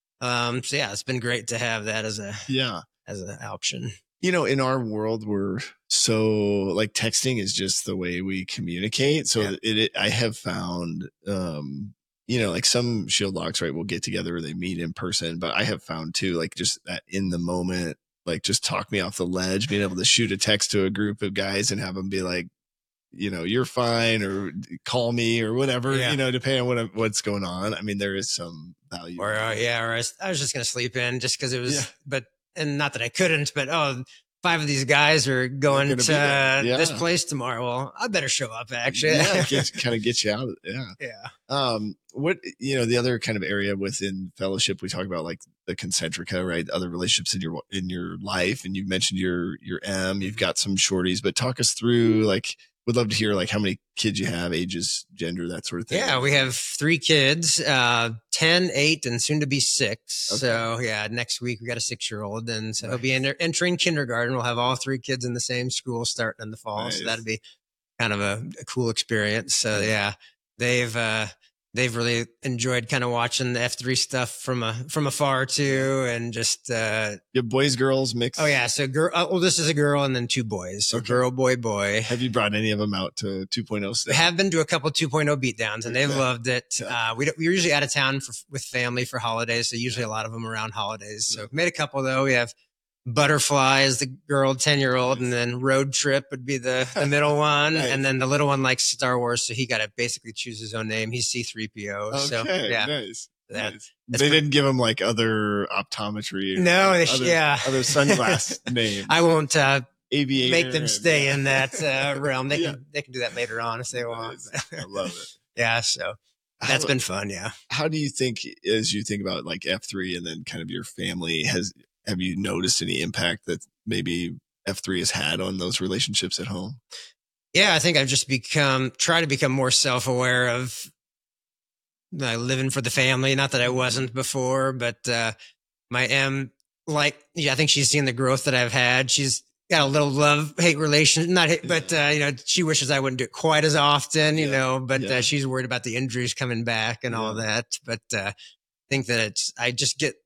Speaker 3: Um, so yeah, it's been great to have that as a,
Speaker 2: yeah,
Speaker 3: as an option.
Speaker 2: You know, in our world, we're so like texting is just the way we communicate. So yeah. it, it, I have found, um, you know, like some shield locks, right, will get together or they meet in person, but I have found too, like just that in the moment, like just talk me off the ledge, being able to shoot a text to a group of guys and have them be like, you know, you're fine, or call me or whatever, yeah. you know, depending on what, what's going on. I mean, there is some value.
Speaker 3: Or, uh, yeah, or I was, I was just going to sleep in just because it was, yeah. but, and not that I couldn't, but, oh, five of these guys are going to yeah. this place tomorrow. Well, I better show up actually.
Speaker 2: Yeah, get, kind of get you out. Yeah.
Speaker 3: Yeah.
Speaker 2: Um, what, you know, the other kind of area within fellowship, we talk about like the concentrica, right? Other relationships in your, in your life. And you mentioned your, your M, you've got some shorties, but talk us through like, would love to hear like how many kids you have, ages, gender, that sort of thing.
Speaker 3: Yeah, we have three kids, uh, ten, eight, and soon to be six. Okay. So yeah, next week we got a six-year-old, and so nice. He'll be enter- entering kindergarten. We'll have all three kids in the same school starting in the fall. Nice. So that'd be kind of a, a cool experience. So yeah, they've uh, they've really enjoyed kind of watching the F three stuff from a from afar too, and just uh,
Speaker 2: your boys, girls mix.
Speaker 3: Oh yeah, so girl, uh, oldest is a girl, and then two boys. So okay. girl, boy, boy.
Speaker 2: Have you brought any of them out to two point oh stuff?
Speaker 3: We have been to a couple two point oh beatdowns, and they've okay. loved it. Yeah. Uh, we we're usually out of town for, with family for holidays, so usually a lot of them around holidays. So yeah. made a couple though. We have Butterfly is the girl, ten year old, and then Road Trip would be the, the middle one. Nice. And then the little one likes Star Wars. So he got to basically choose his own name. He's C three P O.
Speaker 2: Okay,
Speaker 3: so yeah,
Speaker 2: nice. That, nice. They pretty, didn't give him like other optometry. Or
Speaker 3: no, they,
Speaker 2: other,
Speaker 3: yeah.
Speaker 2: other sunglass name.
Speaker 3: I won't, uh,
Speaker 2: Aviator
Speaker 3: make them stay
Speaker 2: and,
Speaker 3: in that, uh, realm. They
Speaker 2: yeah.
Speaker 3: can, they can do that later on if they want.
Speaker 2: I love it.
Speaker 3: Yeah. So that's how, been fun. Yeah.
Speaker 2: How do you think, as you think about like F three and then kind of your family, has, have you noticed any impact that maybe F three has had on those relationships at home?
Speaker 3: Yeah, I think I've just become, try to become more self-aware of uh, living for the family. Not that I wasn't before, but uh, my M, like, yeah, I think she's seen the growth that I've had. She's got a little love-hate relation, not hate, but, uh, you know, she wishes I wouldn't do it quite as often, you yeah. know, but yeah. uh, she's worried about the injuries coming back and yeah. all that. But uh, I think that it's, I just get,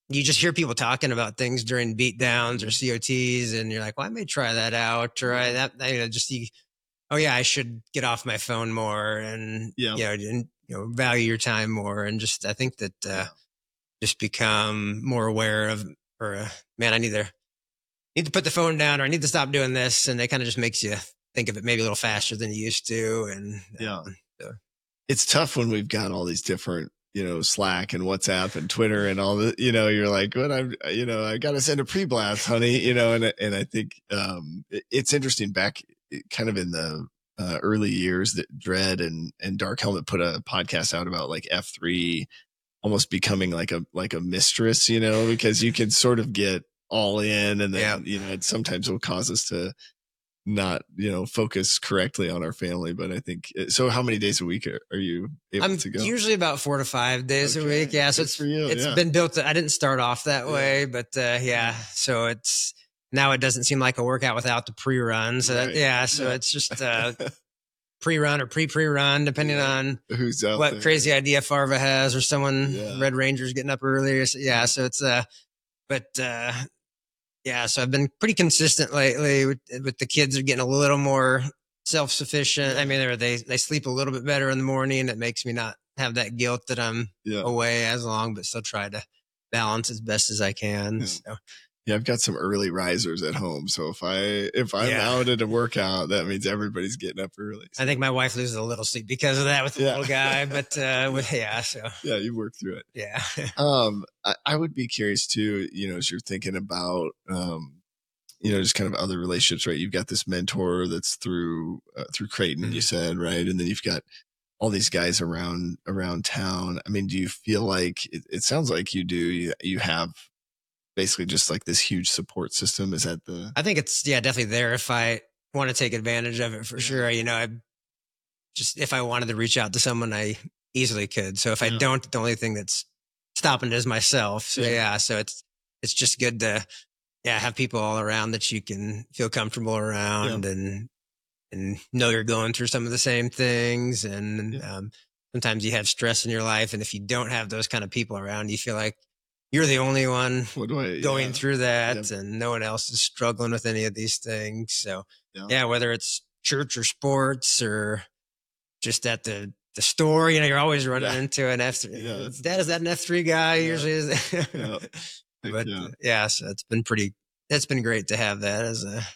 Speaker 3: you just hear people talking about things during beat downs or C O Ts, and you're like, well, I may try that out, or I, that, you know, just, you, oh yeah, I should get off my phone more, and,
Speaker 2: yeah.
Speaker 3: you know, and, you know, value your time more. And just, I think that, uh, yeah. just become more aware of, or, uh, man, I need to, need to put the phone down, or I need to stop doing this. And it kind of just makes you think of it maybe a little faster than you used to. And
Speaker 2: yeah,
Speaker 3: um, so.
Speaker 2: It's tough when we've got all these different, you know, Slack and WhatsApp and Twitter and all the, you know, you're like, what I'm, you know, I got to send a pre-blast, honey, you know, and, and I think, um, it, it's interesting back kind of in the uh, early years that Dread and, and Dark Helmet put a podcast out about like F three almost becoming like a, like a mistress, you know, because you can sort of get all in, and then, yeah. you know, it sometimes will cause us to not, you know, focus correctly on our family. But I think, so how many days a week are, are you able
Speaker 3: I'm
Speaker 2: to go?
Speaker 3: Usually about four to five days okay. a week. Yeah. So Good it's, for you. it's
Speaker 2: yeah.
Speaker 3: been built. To, I didn't start off that
Speaker 2: yeah.
Speaker 3: way, but uh, yeah. So it's, now it doesn't seem like a workout without the pre-run. So right. that, yeah. So yeah. it's just uh pre-run or pre-pre-run, depending yeah. on
Speaker 2: who's out
Speaker 3: what
Speaker 2: there.
Speaker 3: Crazy idea Farva has, or someone
Speaker 2: yeah.
Speaker 3: Red Ranger's getting up earlier. So, yeah. So it's, uh, but, uh, yeah, so I've been pretty consistent lately with, with the kids are getting a little more self-sufficient. I mean, they they sleep a little bit better in the morning. It makes me not have that guilt that I'm
Speaker 2: yeah.
Speaker 3: away as long, but still try to balance as best as I can.
Speaker 2: Yeah.
Speaker 3: So.
Speaker 2: Yeah, I've got some early risers at home. So if I if I'm yeah. out at a workout, that means everybody's getting up early. So.
Speaker 3: I think my wife loses a little sleep because of that with the yeah. little guy, but uh, with yeah, so
Speaker 2: yeah, you work through it.
Speaker 3: Yeah.
Speaker 2: um, I, I would be curious too. You know, as you're thinking about, um, you know, just kind of other relationships, right? You've got this mentor that's through uh, through Creighton, mm-hmm. you said, right? And then you've got all these guys around around town. I mean, do you feel like it, it sounds like you do? You, you have. Basically just like this huge support system. Is that the,
Speaker 3: I think it's, yeah, definitely there if I want to take advantage of it for
Speaker 2: yeah.
Speaker 3: sure. You know, I just, if I wanted to reach out to someone, I easily could. So if yeah. I don't, the only thing that's stopping it is myself. So yeah. yeah, so it's, it's just good to, yeah, have people all around that you can feel comfortable around yeah. and, and know you're going through some of the same things. And, yeah. um, sometimes you have stress in your life. And if you don't have those kind of people around, you feel like you're the only one
Speaker 2: I,
Speaker 3: going
Speaker 2: yeah.
Speaker 3: through that,
Speaker 2: yeah.
Speaker 3: and no one else is struggling with any of these things. So
Speaker 2: yeah.
Speaker 3: yeah, whether it's church or sports or just at the, the store, you know, you're always running yeah. into an F three. Yeah, Dad, is that an F three guy? Yeah. Usually is.
Speaker 2: yeah.
Speaker 3: But
Speaker 2: yeah.
Speaker 3: Uh, yeah, so it's been pretty, it's been great to have that as a,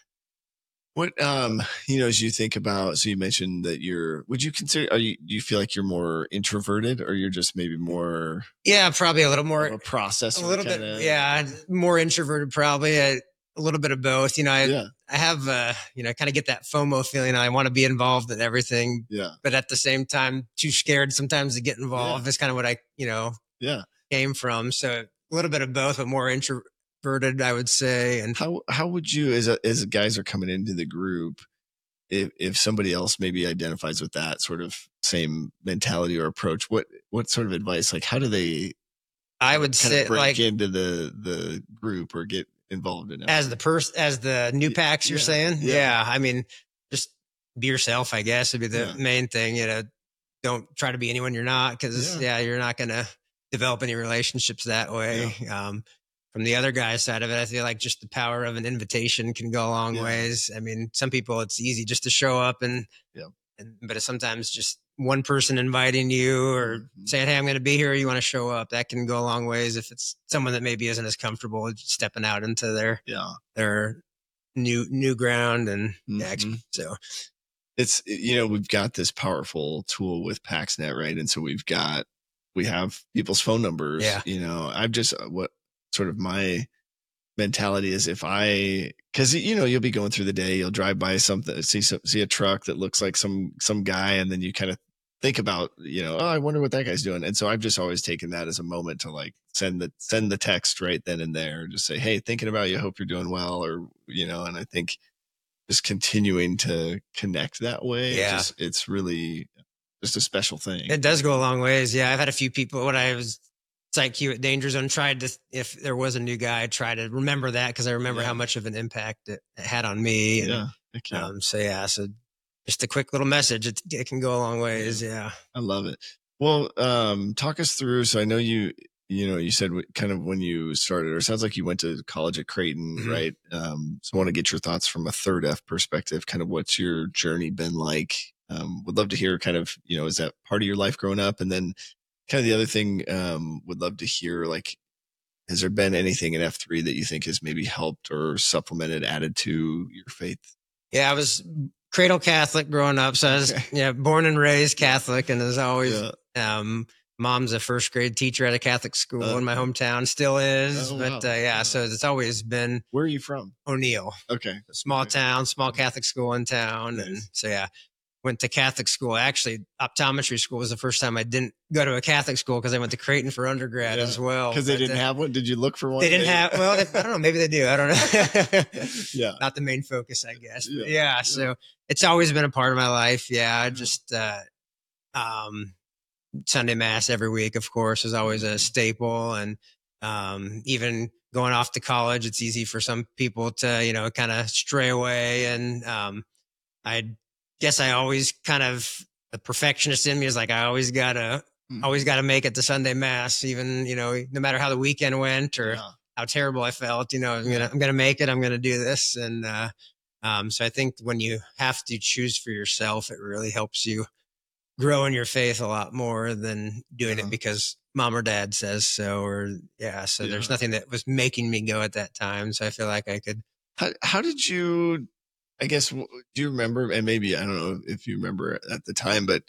Speaker 2: What, um, you know, as you think about, so you mentioned that you're, would you consider, are you, do you feel like you're more introverted, or you're just maybe more?
Speaker 3: Yeah, probably a little more
Speaker 2: a process.
Speaker 3: A little kinda, bit. Yeah. More introverted, probably a, a little bit of both. You know, I,
Speaker 2: yeah.
Speaker 3: I have, uh, you know, kind of get that FOMO feeling. I want to be involved in everything.
Speaker 2: Yeah.
Speaker 3: But at the same time, too scared sometimes to get involved.
Speaker 2: Yeah.
Speaker 3: That's kind of what I, you know,
Speaker 2: yeah,
Speaker 3: came from. So a little bit of both, but more introverted, I would say. And
Speaker 2: how, how would you, as a, as guys are coming into the group, if, if somebody else maybe identifies with that sort of same mentality or approach, what, what sort of advice, like, how do they,
Speaker 3: I would say
Speaker 2: break
Speaker 3: like
Speaker 2: into the, the group or get involved in it?
Speaker 3: As the person, as the new packs, you're
Speaker 2: yeah,
Speaker 3: saying?
Speaker 2: Yeah.
Speaker 3: yeah. I mean, just be yourself, I guess would be the
Speaker 2: yeah.
Speaker 3: main thing. You know, don't try to be anyone you're not. Cause yeah, yeah you're not going to develop any relationships that way.
Speaker 2: Yeah.
Speaker 3: Um, From the other guy's side of it, I feel like just the power of an invitation can go a long
Speaker 2: yeah.
Speaker 3: ways. I mean, some people it's easy just to show up and,
Speaker 2: yeah.
Speaker 3: and but it's sometimes just one person inviting you or
Speaker 2: mm-hmm.
Speaker 3: saying, "Hey, I'm going to be here. You want to show up?" That can go a long ways if it's someone that maybe isn't as comfortable stepping out into their
Speaker 2: yeah
Speaker 3: their new new ground and
Speaker 2: mm-hmm.
Speaker 3: yeah, so
Speaker 2: it's, you know, we've got this powerful tool with PaxNet, right? And so we've got we have people's phone numbers.
Speaker 3: Yeah.
Speaker 2: You know, I've just what. Sort of my mentality is if I, cause you know, you'll be going through the day, you'll drive by something, see, see a truck that looks like some, some guy. And then you kind of think about, you know, oh, I wonder what that guy's doing. And so I've just always taken that as a moment to like send the, send the text right then and there, just say, "Hey, thinking about you. Hope you're doing well." Or, you know, and I think just continuing to connect that way.
Speaker 3: Yeah.
Speaker 2: Just, it's really just a special thing.
Speaker 3: It does go a long ways. Yeah. I've had a few people when I was Psych Q at Danger Zone tried to, if there was a new guy, I'd try to remember that because I remember
Speaker 2: yeah.
Speaker 3: how much of an impact it had on me. And,
Speaker 2: yeah. yeah.
Speaker 3: Um, so yeah, so just a quick little message. It, it can go a long ways. Yeah.
Speaker 2: I love it. Well, um, talk us through. So I know you, you know, you said kind of when you started, or it sounds like you went to college at Creighton, mm-hmm. right? Um, so I want to get your thoughts from a third F perspective, kind of what's your journey been like? Um, would love to hear kind of, you know, is that part of your life growing up? And then kind of the other thing, um, would love to hear, like, has there been anything in F three that you think has maybe helped or supplemented, added to your faith?
Speaker 3: Yeah, I was cradle Catholic growing up. So I was okay. yeah, born and raised Catholic, and as always, yeah. um, mom's a first grade teacher at a Catholic school uh, in my hometown, still is. Oh, but wow. uh, yeah, wow. so it's always been.
Speaker 2: Where are you from?
Speaker 3: O'Neill.
Speaker 2: Okay.
Speaker 3: A small
Speaker 2: okay.
Speaker 3: town, small Catholic school in town. Nice. And so, yeah, went to Catholic school. Actually, optometry school was the first time I didn't go to a Catholic school because I went to Creighton for undergrad yeah. as well.
Speaker 2: Because they didn't uh, have one? Did you look for one?
Speaker 3: They didn't have, well, they, I don't know. Maybe they do. I don't know.
Speaker 2: yeah.
Speaker 3: Not the main focus, I guess.
Speaker 2: Yeah.
Speaker 3: But yeah, yeah. So it's always been a part of my life. Yeah. I just, uh, um, Sunday mass every week, of course, is always a staple. And, um, even going off to college, it's easy for some people to, you know, kind of stray away. And, um, I guess I always kind of, the perfectionist in me is like, I always gotta, mm-hmm. always gotta make it to Sunday mass, even, you know, no matter how the weekend went or yeah. how terrible I felt, you know, I'm gonna, I'm gonna make it, I'm gonna do this. And, uh, um, so I think when you have to choose for yourself, it really helps you grow in your faith a lot more than doing uh-huh. it because mom or dad says so, or yeah. So yeah. there's nothing that was making me go at that time. So I feel like I could.
Speaker 2: How, how did you, I guess, do you remember, and maybe, I don't know if you remember at the time, but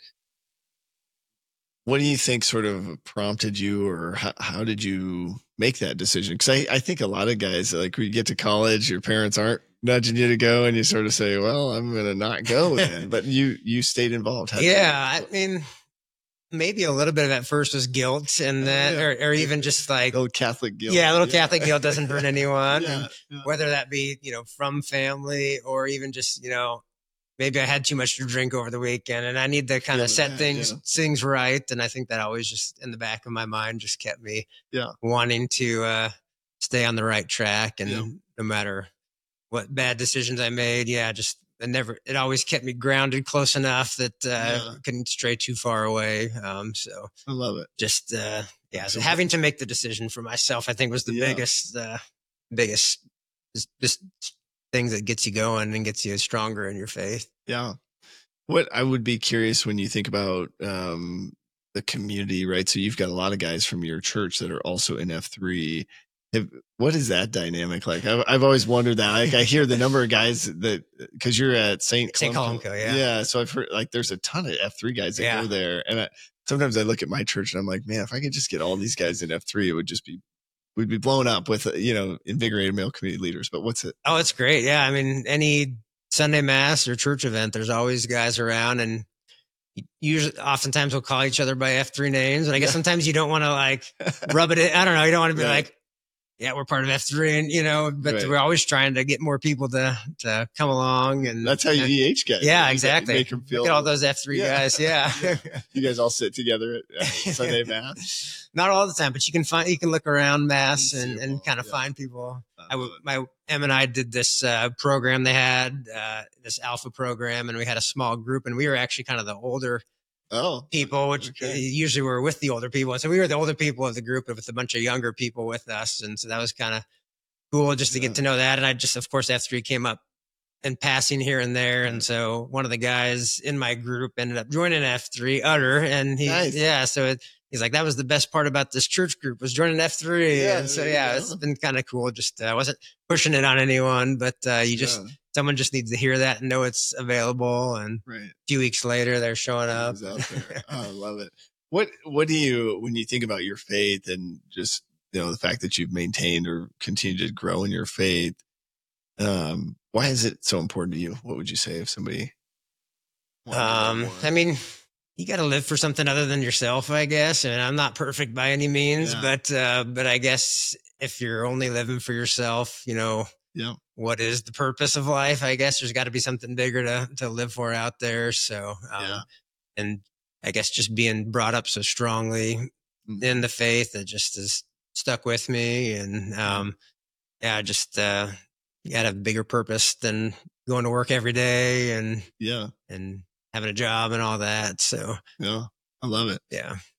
Speaker 2: what do you think sort of prompted you, or how, how did you make that decision? Because I, I think a lot of guys, like, when you get to college, your parents aren't nudging you to go, and you sort of say, well, I'm going to not go then. But you, you stayed involved. How
Speaker 3: yeah. I mean, maybe a little bit of at first was guilt and that, uh, yeah. or, or even just like
Speaker 2: a little Catholic guilt.
Speaker 3: Yeah. A little yeah. Catholic guilt doesn't hurt anyone.
Speaker 2: yeah,
Speaker 3: and
Speaker 2: yeah.
Speaker 3: whether that be, you know, from family or even just, you know, maybe I had too much to drink over the weekend and I need to kind of set that, things, yeah. things right. And I think that always just in the back of my mind just kept me
Speaker 2: yeah.
Speaker 3: wanting to, uh, stay on the right track. And
Speaker 2: yeah.
Speaker 3: no matter what bad decisions I made, yeah, just, I never, it always kept me grounded close enough that, uh, yeah. couldn't stray too far away. Um, so
Speaker 2: I love it.
Speaker 3: Just, uh, yeah, so having to make the decision for myself, I think was the yeah. biggest, uh, biggest, just, just things that gets you going and gets you stronger in your faith.
Speaker 2: Yeah. What I would be curious when you think about, um, the community, right? So you've got a lot of guys from your church that are also in F three. Have, what is that dynamic like? I've, I've always wondered that. Like, I hear the number of guys that, because you're at Saint
Speaker 3: Saint Columcille, yeah,
Speaker 2: yeah. So I've heard like there's a ton of F three guys that
Speaker 3: yeah.
Speaker 2: go there, and I, sometimes I look at my church and I'm like, man, if I could just get all these guys in F three, it would just be, we'd be blown up with, you know, invigorated male community leaders. But what's it?
Speaker 3: Oh, it's great. Yeah, I mean, any Sunday mass or church event, there's always guys around, and usually, oftentimes we'll call each other by F three names, and I guess yeah. sometimes you don't want to like rub it in. I don't know. You don't want to be right. like, yeah, we're part of F three, and you know, but right. we're always trying to get more people to to come along, and
Speaker 2: that's how you
Speaker 3: and,
Speaker 2: E H guys.
Speaker 3: Yeah,
Speaker 2: right?
Speaker 3: exactly.
Speaker 2: Make them feel
Speaker 3: Look at all those F three yeah. guys. Yeah.
Speaker 2: yeah, you guys all sit together at uh, Sunday mass.
Speaker 3: Not all the time, but you can find you can look around mass and, and kind of yeah. find people. I, I my Em and I did this uh, program they had, uh, this Alpha program, and we had a small group, and we were actually kind of the older.
Speaker 2: Oh,
Speaker 3: people, which
Speaker 2: okay.
Speaker 3: usually were with the older people. So we were the older people of the group with a bunch of younger people with us. And so that was kind of cool just to yeah. get to know that. And I just, of course, F three came up in passing here and there. And so one of the guys in my group ended up joining F three, Utter. And he, nice. yeah, so it, he's like, that was the best part about this church group was joining F three. Yeah, and so, yeah, it's been kind of cool. Just, uh, I wasn't pushing it on anyone, but uh, you just, yeah. someone just needs to hear that and know it's available. And
Speaker 2: right.
Speaker 3: a few weeks later, they're showing up.
Speaker 2: Out there. Oh, I love it. What, what do you, when you think about your faith and just, you know, the fact that you've maintained or continued to grow in your faith, um, why is it so important to you? What would you say if somebody?
Speaker 3: Um, I mean, you got to live for something other than yourself, I guess. And I'm not perfect by any means, yeah. but, uh, but I guess if you're only living for yourself, you know,
Speaker 2: yeah.
Speaker 3: what is the purpose of life? I guess there's got to be something bigger to, to live for out there. So, um,
Speaker 2: yeah.
Speaker 3: and I guess just being brought up so strongly mm-hmm. in the faith, it just has stuck with me. And, um, yeah, just, uh, you got a bigger purpose than going to work every day and,
Speaker 2: yeah,
Speaker 3: and having a job and all that. So,
Speaker 2: yeah, I love it.
Speaker 3: Yeah.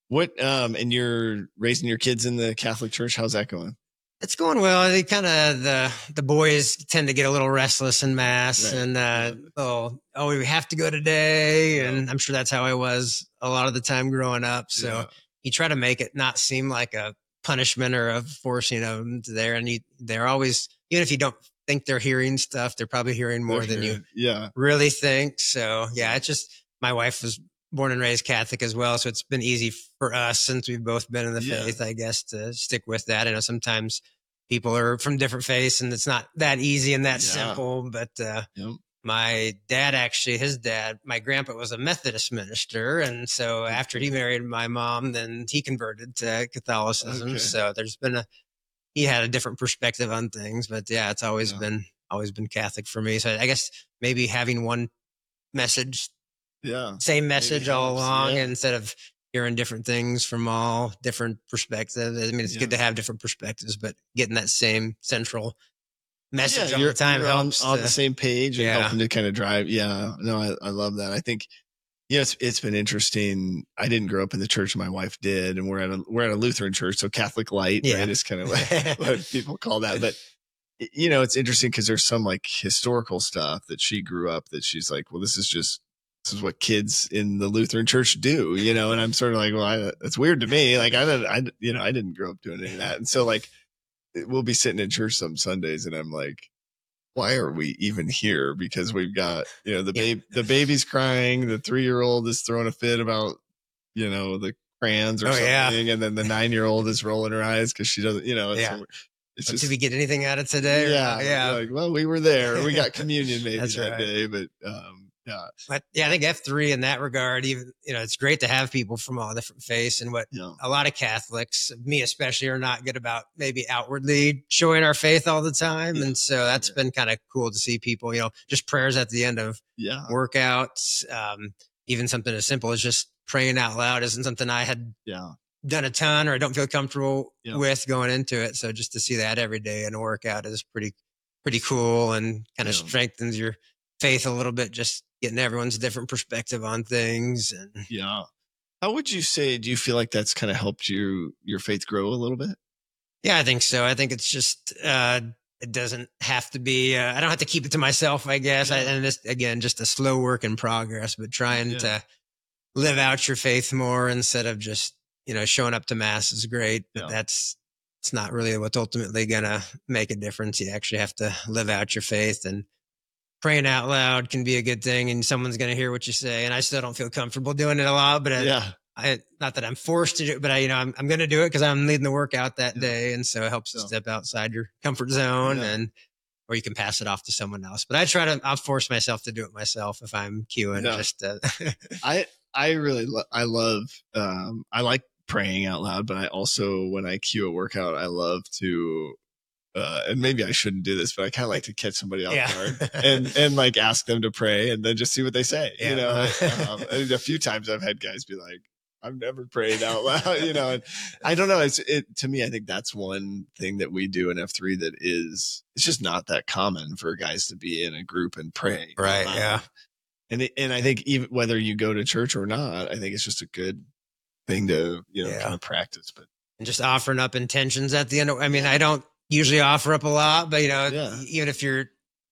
Speaker 2: What, um, and you're raising your kids in the Catholic Church. How's that going?
Speaker 3: It's going well. They kind of, the, the boys tend to get a little restless in mass right. and, uh, oh, oh, we have to go today. Yeah. And I'm sure that's how I was a lot of the time growing up. So yeah. you try to make it not seem like a punishment or a forcing them to there. And you, they're always, even if you don't think they're hearing stuff, they're probably hearing more they're than hearing, you yeah. really think. So yeah, it's just, my wife was born and raised Catholic as well. So it's been easy for us since we've both been in the yeah. faith, I guess, to stick with that. I know sometimes people are from different faiths and it's not that easy and that yeah. simple, but, uh, yep. my dad, actually, his dad, my grandpa was a Methodist minister. And so after he married my mom, then he converted to Catholicism. Okay. So there's been a, he had a different perspective on things, but yeah, it's always yeah. been, always been Catholic for me. So I guess maybe having one message, yeah, same message all along yeah. instead of hearing different things from all different perspectives. I mean, it's yeah. good to have different perspectives, but getting that same central message yeah, all the time helps.
Speaker 2: On, on the same page and yeah. helping to kind of drive. Yeah, no, I, I love that. I think, yeah, it's, it's been interesting. I didn't grow up in the church. My wife did. And we're at a, we're at a Lutheran church. So Catholic light, yeah. right? Is kind of like what people call that. But, you know, it's interesting because there's some like historical stuff that she grew up that she's like, well, this is just, this is what kids in the Lutheran church do, you know? And I'm sort of like, well, I, that's weird to me. Like I didn't, I, you know, I didn't grow up doing any of that. And so like, we'll be sitting in church some Sundays and I'm like, why are we even here? Because we've got, you know, the baby, the baby's crying. The three-year-old is throwing a fit about, you know, the crayons or oh, something. Yeah. And then the nine-year-old is rolling her eyes because she doesn't, you know, it's, yeah. it's just,
Speaker 3: did we get anything out of today?
Speaker 2: Yeah. Yeah. Like, well, we were there. We got communion maybe that right. day, but, um, yeah.
Speaker 3: But yeah, I think F three in that regard, even, you know, it's great to have people from all different faiths and what yeah. a lot of Catholics, me especially, are not good about maybe outwardly showing our faith all the time. Yeah. And so that's yeah. been kind of cool to see people, you know, just prayers at the end of yeah. workouts. Um, even something as simple as just praying out loud isn't something I had yeah. done a ton or I don't feel comfortable yeah. with going into it. So just to see that every day in a workout is pretty, pretty cool and kind of yeah. strengthens your faith a little bit, just getting everyone's different perspective on things. And
Speaker 2: yeah. How would you say, do you feel like that's kind of helped you, your faith grow a little bit?
Speaker 3: Yeah, I think so. I think it's just, uh, it doesn't have to be, uh, I don't have to keep it to myself, I guess. Yeah. I, and this, again, just a slow work in progress, but trying yeah. to live out your faith more instead of just, you know, showing up to mass is great, but yeah. that's, it's not really what's ultimately going to make a difference. You actually have to live out your faith, and praying out loud can be a good thing and someone's going to hear what you say. And I still don't feel comfortable doing it a lot, but I, yeah. I, not that I'm forced to do it, but I, you know, I'm, I'm going to do it because I'm leading the workout that yeah. day. And so it helps so. to step outside your comfort zone yeah. and, or you can pass it off to someone else. But I try to, I'll force myself to do it myself if I'm cueing yeah. just to
Speaker 2: I, I really, lo- I love, um, I like praying out loud, but I also, when I cue a workout, I love to, Uh, and maybe I shouldn't do this, but I kind of like to catch somebody off yeah. guard and, and like ask them to pray and then just see what they say, yeah. you know, um, and a few times I've had guys be like, I've never prayed out loud, you know, and I don't know. It's it to me, I think that's one thing that we do in F three that is, it's just not that common for guys to be in a group and pray.
Speaker 3: Right. Um, yeah.
Speaker 2: And, it, and I think even whether you go to church or not, I think it's just a good thing to, you know, yeah. kind of practice, but
Speaker 3: and just offering up intentions at the end. Of, I mean, I don't usually offer up a lot, but you know, yeah. even if you're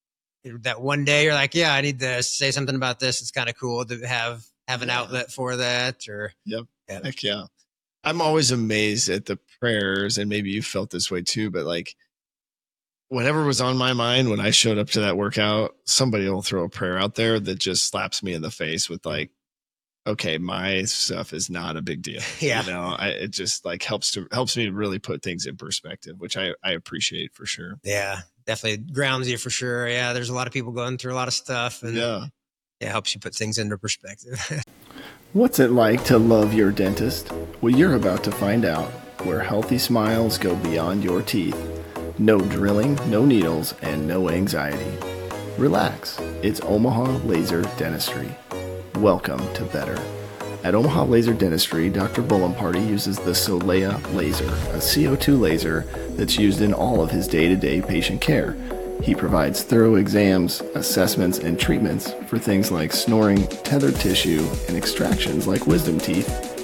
Speaker 3: that one day you're like, yeah, I need to say something about this. It's kind of cool to have, have an yeah. outlet for that or.
Speaker 2: Yep. Yeah. Heck yeah. I'm always amazed at the prayers, and maybe you felt this way too, but like whatever was on my mind when I showed up to that workout, somebody will throw a prayer out there that just slaps me in the face with like, okay, my stuff is not a big deal.
Speaker 3: Yeah.
Speaker 2: You know, I, it just like helps to, helps me to really put things in perspective, which I, I appreciate for sure.
Speaker 3: Yeah. Definitely grounds you for sure. Yeah. There's a lot of people going through a lot of stuff, and
Speaker 2: yeah,
Speaker 3: it helps you put things into perspective.
Speaker 2: What's it like to love your dentist? Well, you're about to find out, where healthy smiles go beyond your teeth. No drilling, no needles, and no anxiety. Relax. It's Omaha Laser Dentistry. Welcome to better. At Omaha Laser Dentistry, Doctor Bullenparty uses the Solea laser, a C O two laser that's used in all of his day-to-day patient care. He provides thorough exams, assessments, and treatments for things like snoring, tethered tissue, and extractions like wisdom teeth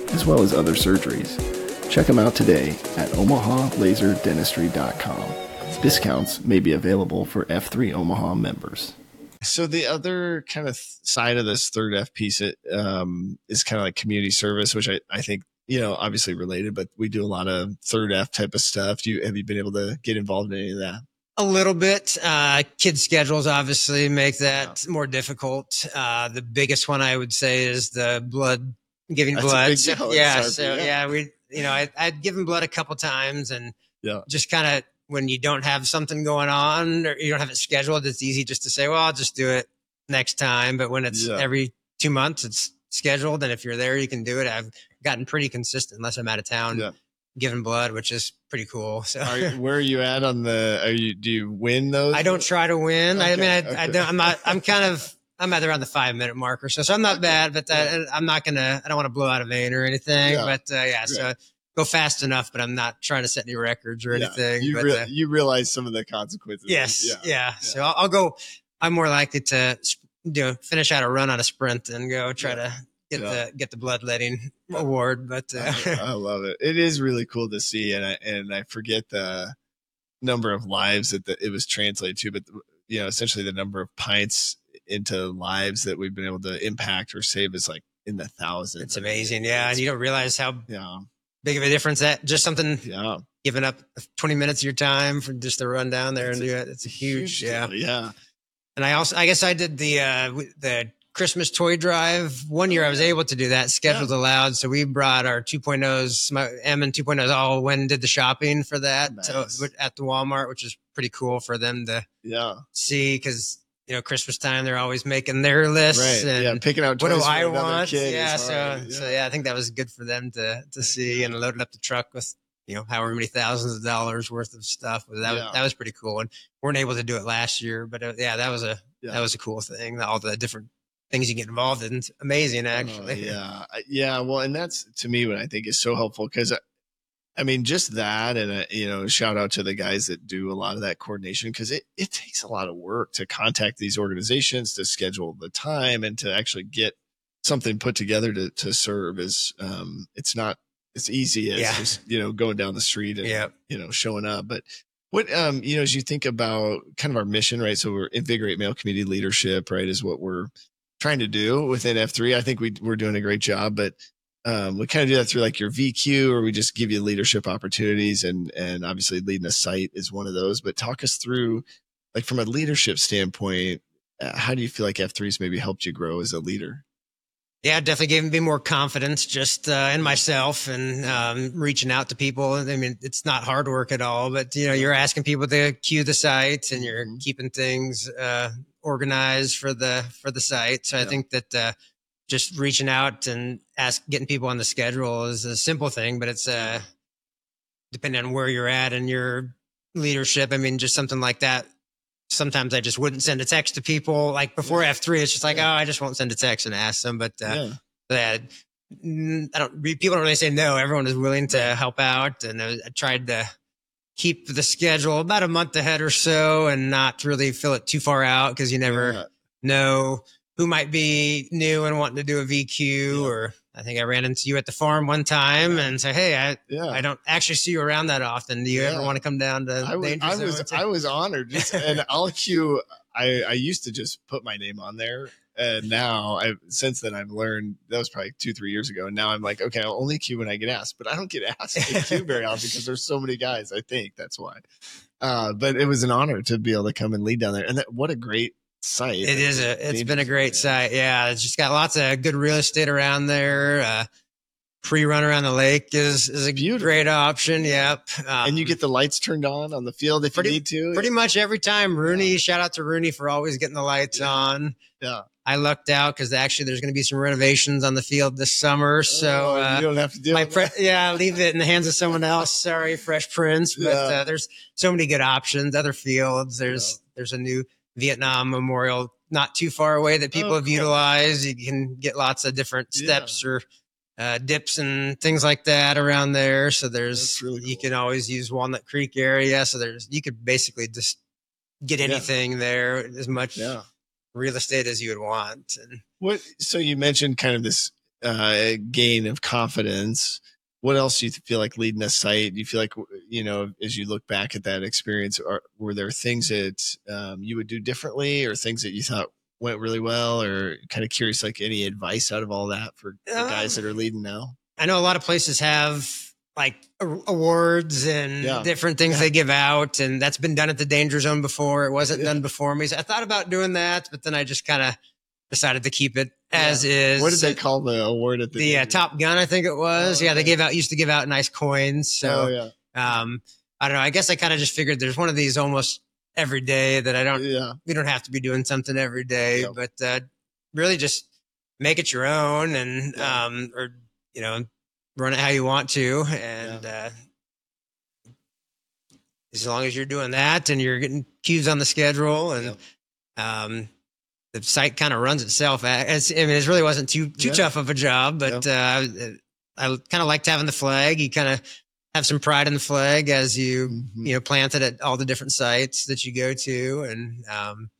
Speaker 2: as well as other surgeries. Check them out today at omaha laser dentistry dot com. Discounts may be available for F three Omaha members.
Speaker 4: So the other kind of side of this third F piece um, is kind of like community service, which I, I think, you know, obviously related, but we do a lot of third F type of stuff. Do you, have you been able to get involved in any of that?
Speaker 3: A little bit. Uh, kids' schedules obviously make that yeah. more difficult. Uh, the biggest one I would say is the blood, giving
Speaker 4: That's
Speaker 3: blood.
Speaker 4: So,
Speaker 3: yeah. So yeah. yeah, we, you know, I, I'd given blood a couple times and
Speaker 4: yeah.
Speaker 3: just kind of, when you don't have something going on or you don't have it scheduled, it's easy just to say, well, I'll just do it next time. But when it's yeah. every two months, it's scheduled. And if you're there, you can do it. I've gotten pretty consistent unless I'm out of town yeah. giving blood, which is pretty cool. So
Speaker 4: are you, where are you at on the, are you, do you win those?
Speaker 3: I don't try to win. Okay, I mean, I,
Speaker 4: okay.
Speaker 3: I don't, I'm not, I'm kind of, I'm at around the five minute mark or so. So I'm not bad, but I, I'm not going to, I don't want to blow out a vein or anything, yeah. but uh, yeah, so go fast enough, but I'm not trying to set any records or
Speaker 4: yeah,
Speaker 3: anything.
Speaker 4: You,
Speaker 3: but,
Speaker 4: re-
Speaker 3: uh,
Speaker 4: you realize some of the consequences.
Speaker 3: Yes. Yeah.
Speaker 4: Yeah.
Speaker 3: yeah. So I'll, I'll go, I'm more likely to you know, finish out a run on a sprint and go try yeah. to get yeah. the, get the bloodletting award. But uh,
Speaker 4: I, I love it. It is really cool to see. And I, and I forget the number of lives that the, it was translated to, but you know, essentially the number of pints into lives that we've been able to impact or save is like in the thousands.
Speaker 3: It's amazing. Yeah. It's, and you don't realize how
Speaker 4: yeah.
Speaker 3: big of a difference that just something,
Speaker 4: yeah.
Speaker 3: giving up twenty minutes of your time for just to run down there it's and do it. It's a huge,
Speaker 4: huge
Speaker 3: yeah.
Speaker 4: Deal. Yeah.
Speaker 3: And I also, I guess I did the, uh, the Christmas toy drive. One year I was able to do that, scheduled yeah. allowed. So we brought our two point ohs, my M and two point ohs all went and did the shopping for that nice. So, at the Walmart, which is pretty cool for them to
Speaker 4: yeah.
Speaker 3: see. Cause you know, Christmas time, they're always making their lists
Speaker 4: right.
Speaker 3: and
Speaker 4: yeah, picking out
Speaker 3: what
Speaker 4: toys
Speaker 3: do I
Speaker 4: for
Speaker 3: want?
Speaker 4: Kid
Speaker 3: yeah. So,
Speaker 4: yeah.
Speaker 3: so yeah, I think that was good for them to, to see and loaded up the truck with, you know, however many thousands of dollars worth of stuff. But that, yeah. was, that was pretty cool. And weren't able to do it last year, but uh, yeah, that was a, yeah. that was a cool thing. All the different things you get involved in. It's amazing, actually.
Speaker 4: Oh, yeah. Yeah. Well, and that's to me what I think is so helpful because I mean, just that, and, uh, you know, shout out to the guys that do a lot of that coordination because it, it takes a lot of work to contact these organizations, to schedule the time and to actually get something put together to, to serve is, um, it's not as easy as
Speaker 3: yeah.
Speaker 4: just, you know, going down the street and,
Speaker 3: yeah.
Speaker 4: you know, showing up. But what, um, you know, as you think about kind of our mission, right? So we're invigorate male community leadership, right? Is what we're trying to do within F three. I think we, we're doing a great job, but Um, we kind of do that through like your V Q, or we just give you leadership opportunities, and and obviously leading a site is one of those. But talk us through, like from a leadership standpoint, uh, how do you feel like F three's maybe helped you grow as a leader?
Speaker 3: Yeah, definitely gave me more confidence just uh, in myself and um, reaching out to people. I mean, it's not hard work at all, but you know, you're asking people to queue the site and you're mm-hmm. keeping things uh, organized for the for the site. So yeah. I think that. Uh, Just reaching out and ask, getting people on the schedule is a simple thing, but it's uh, depending on where you're at and your leadership. I mean, just something like that. Sometimes I just wouldn't send a text to people. Like before yeah. F three, it's just like, yeah. oh, I just won't send a text and ask them. But uh, yeah. I don't. People don't really say no. Everyone is willing to help out, and I, I tried to keep the schedule about a month ahead or so, and not really fill it too far out because you never yeah. know who might be new and wanting to do a V Q, yeah. or I think I ran into you at the farm one time and said, hey, I yeah. I don't actually see you around that often. Do you yeah. ever want to come down to
Speaker 4: I was, I was, I was honored. Just, and I'll queue. I, I used to just put my name on there. And now I, since then I've learned that was probably two, three years ago. And now I'm like, okay, I'll only queue when I get asked, but I don't get asked to queue very often because there's so many guys. I think that's why. Uh, but it was an honor to be able to come and lead down there. And that, what a great site.
Speaker 3: It is a, it's been a great site. Yeah. It's just got lots of good real estate around there. Uh, pre-run around the lake is, is a Beautiful. great option. Yep. Um,
Speaker 4: and you get the lights turned on on the field if
Speaker 3: pretty,
Speaker 4: you need to.
Speaker 3: Pretty much every time. Rooney, yeah. shout out to Rooney for always getting the lights
Speaker 4: yeah.
Speaker 3: on.
Speaker 4: Yeah.
Speaker 3: I lucked out because actually there's going to be some renovations on the field this summer. So
Speaker 4: oh,
Speaker 3: uh,
Speaker 4: you don't have to do
Speaker 3: my
Speaker 4: it.
Speaker 3: pre- yeah, leave it in the hands of someone else. Sorry, Fresh Prince. But yeah. uh, there's so many good options. Other fields. There's yeah. there's a new Vietnam Memorial not too far away that people oh, have cool. utilized. You can get lots of different steps yeah. or uh, dips and things like that around there. So there's really cool. you can always use Walnut Creek area. So there's you could basically just get anything yeah. there as much.
Speaker 4: Yeah.
Speaker 3: real estate as you would want. And
Speaker 4: what, so you mentioned kind of this uh, gain of confidence. What else do you feel like leading a site? Do you feel like, you know, as you look back at that experience, are, were there things that um, you would do differently or things that you thought went really well, or kind of curious, like any advice out of all that for, for
Speaker 3: Um,
Speaker 4: guys that are leading now?
Speaker 3: I know a lot of places have like a- awards and
Speaker 4: Yeah.
Speaker 3: different things
Speaker 4: Yeah.
Speaker 3: they give out. And that's been done at the Danger Zone before. It wasn't
Speaker 4: Yeah.
Speaker 3: done before me. So I thought about doing that, but then I just kind of decided to keep it as is.
Speaker 4: What did they call the award at the,
Speaker 3: The uh, Top Gun, I think it was.
Speaker 4: Oh,
Speaker 3: yeah, they
Speaker 4: okay.
Speaker 3: gave out, used to give out nice coins. So,
Speaker 4: Oh, yeah.
Speaker 3: um, I don't know. I guess I kind of just figured there's one of these almost every day that I don't,
Speaker 4: Yeah.
Speaker 3: we don't have to be doing something every day,
Speaker 4: Yep.
Speaker 3: but, uh, really just make it your own and,
Speaker 4: Yeah.
Speaker 3: um, or, you know, run it how you want to. And, uh, as long as you're doing that and you're getting cues on the schedule and,
Speaker 4: Yep.
Speaker 3: um, the site kind of runs itself. It's, I mean, it really wasn't too, too
Speaker 4: Yeah.
Speaker 3: tough of a job, but, uh, I kind of liked having the flag. You kind of have some pride in the flag as you,
Speaker 4: Mhm.
Speaker 3: you know, plant it at all the different sites that you go to. And, um,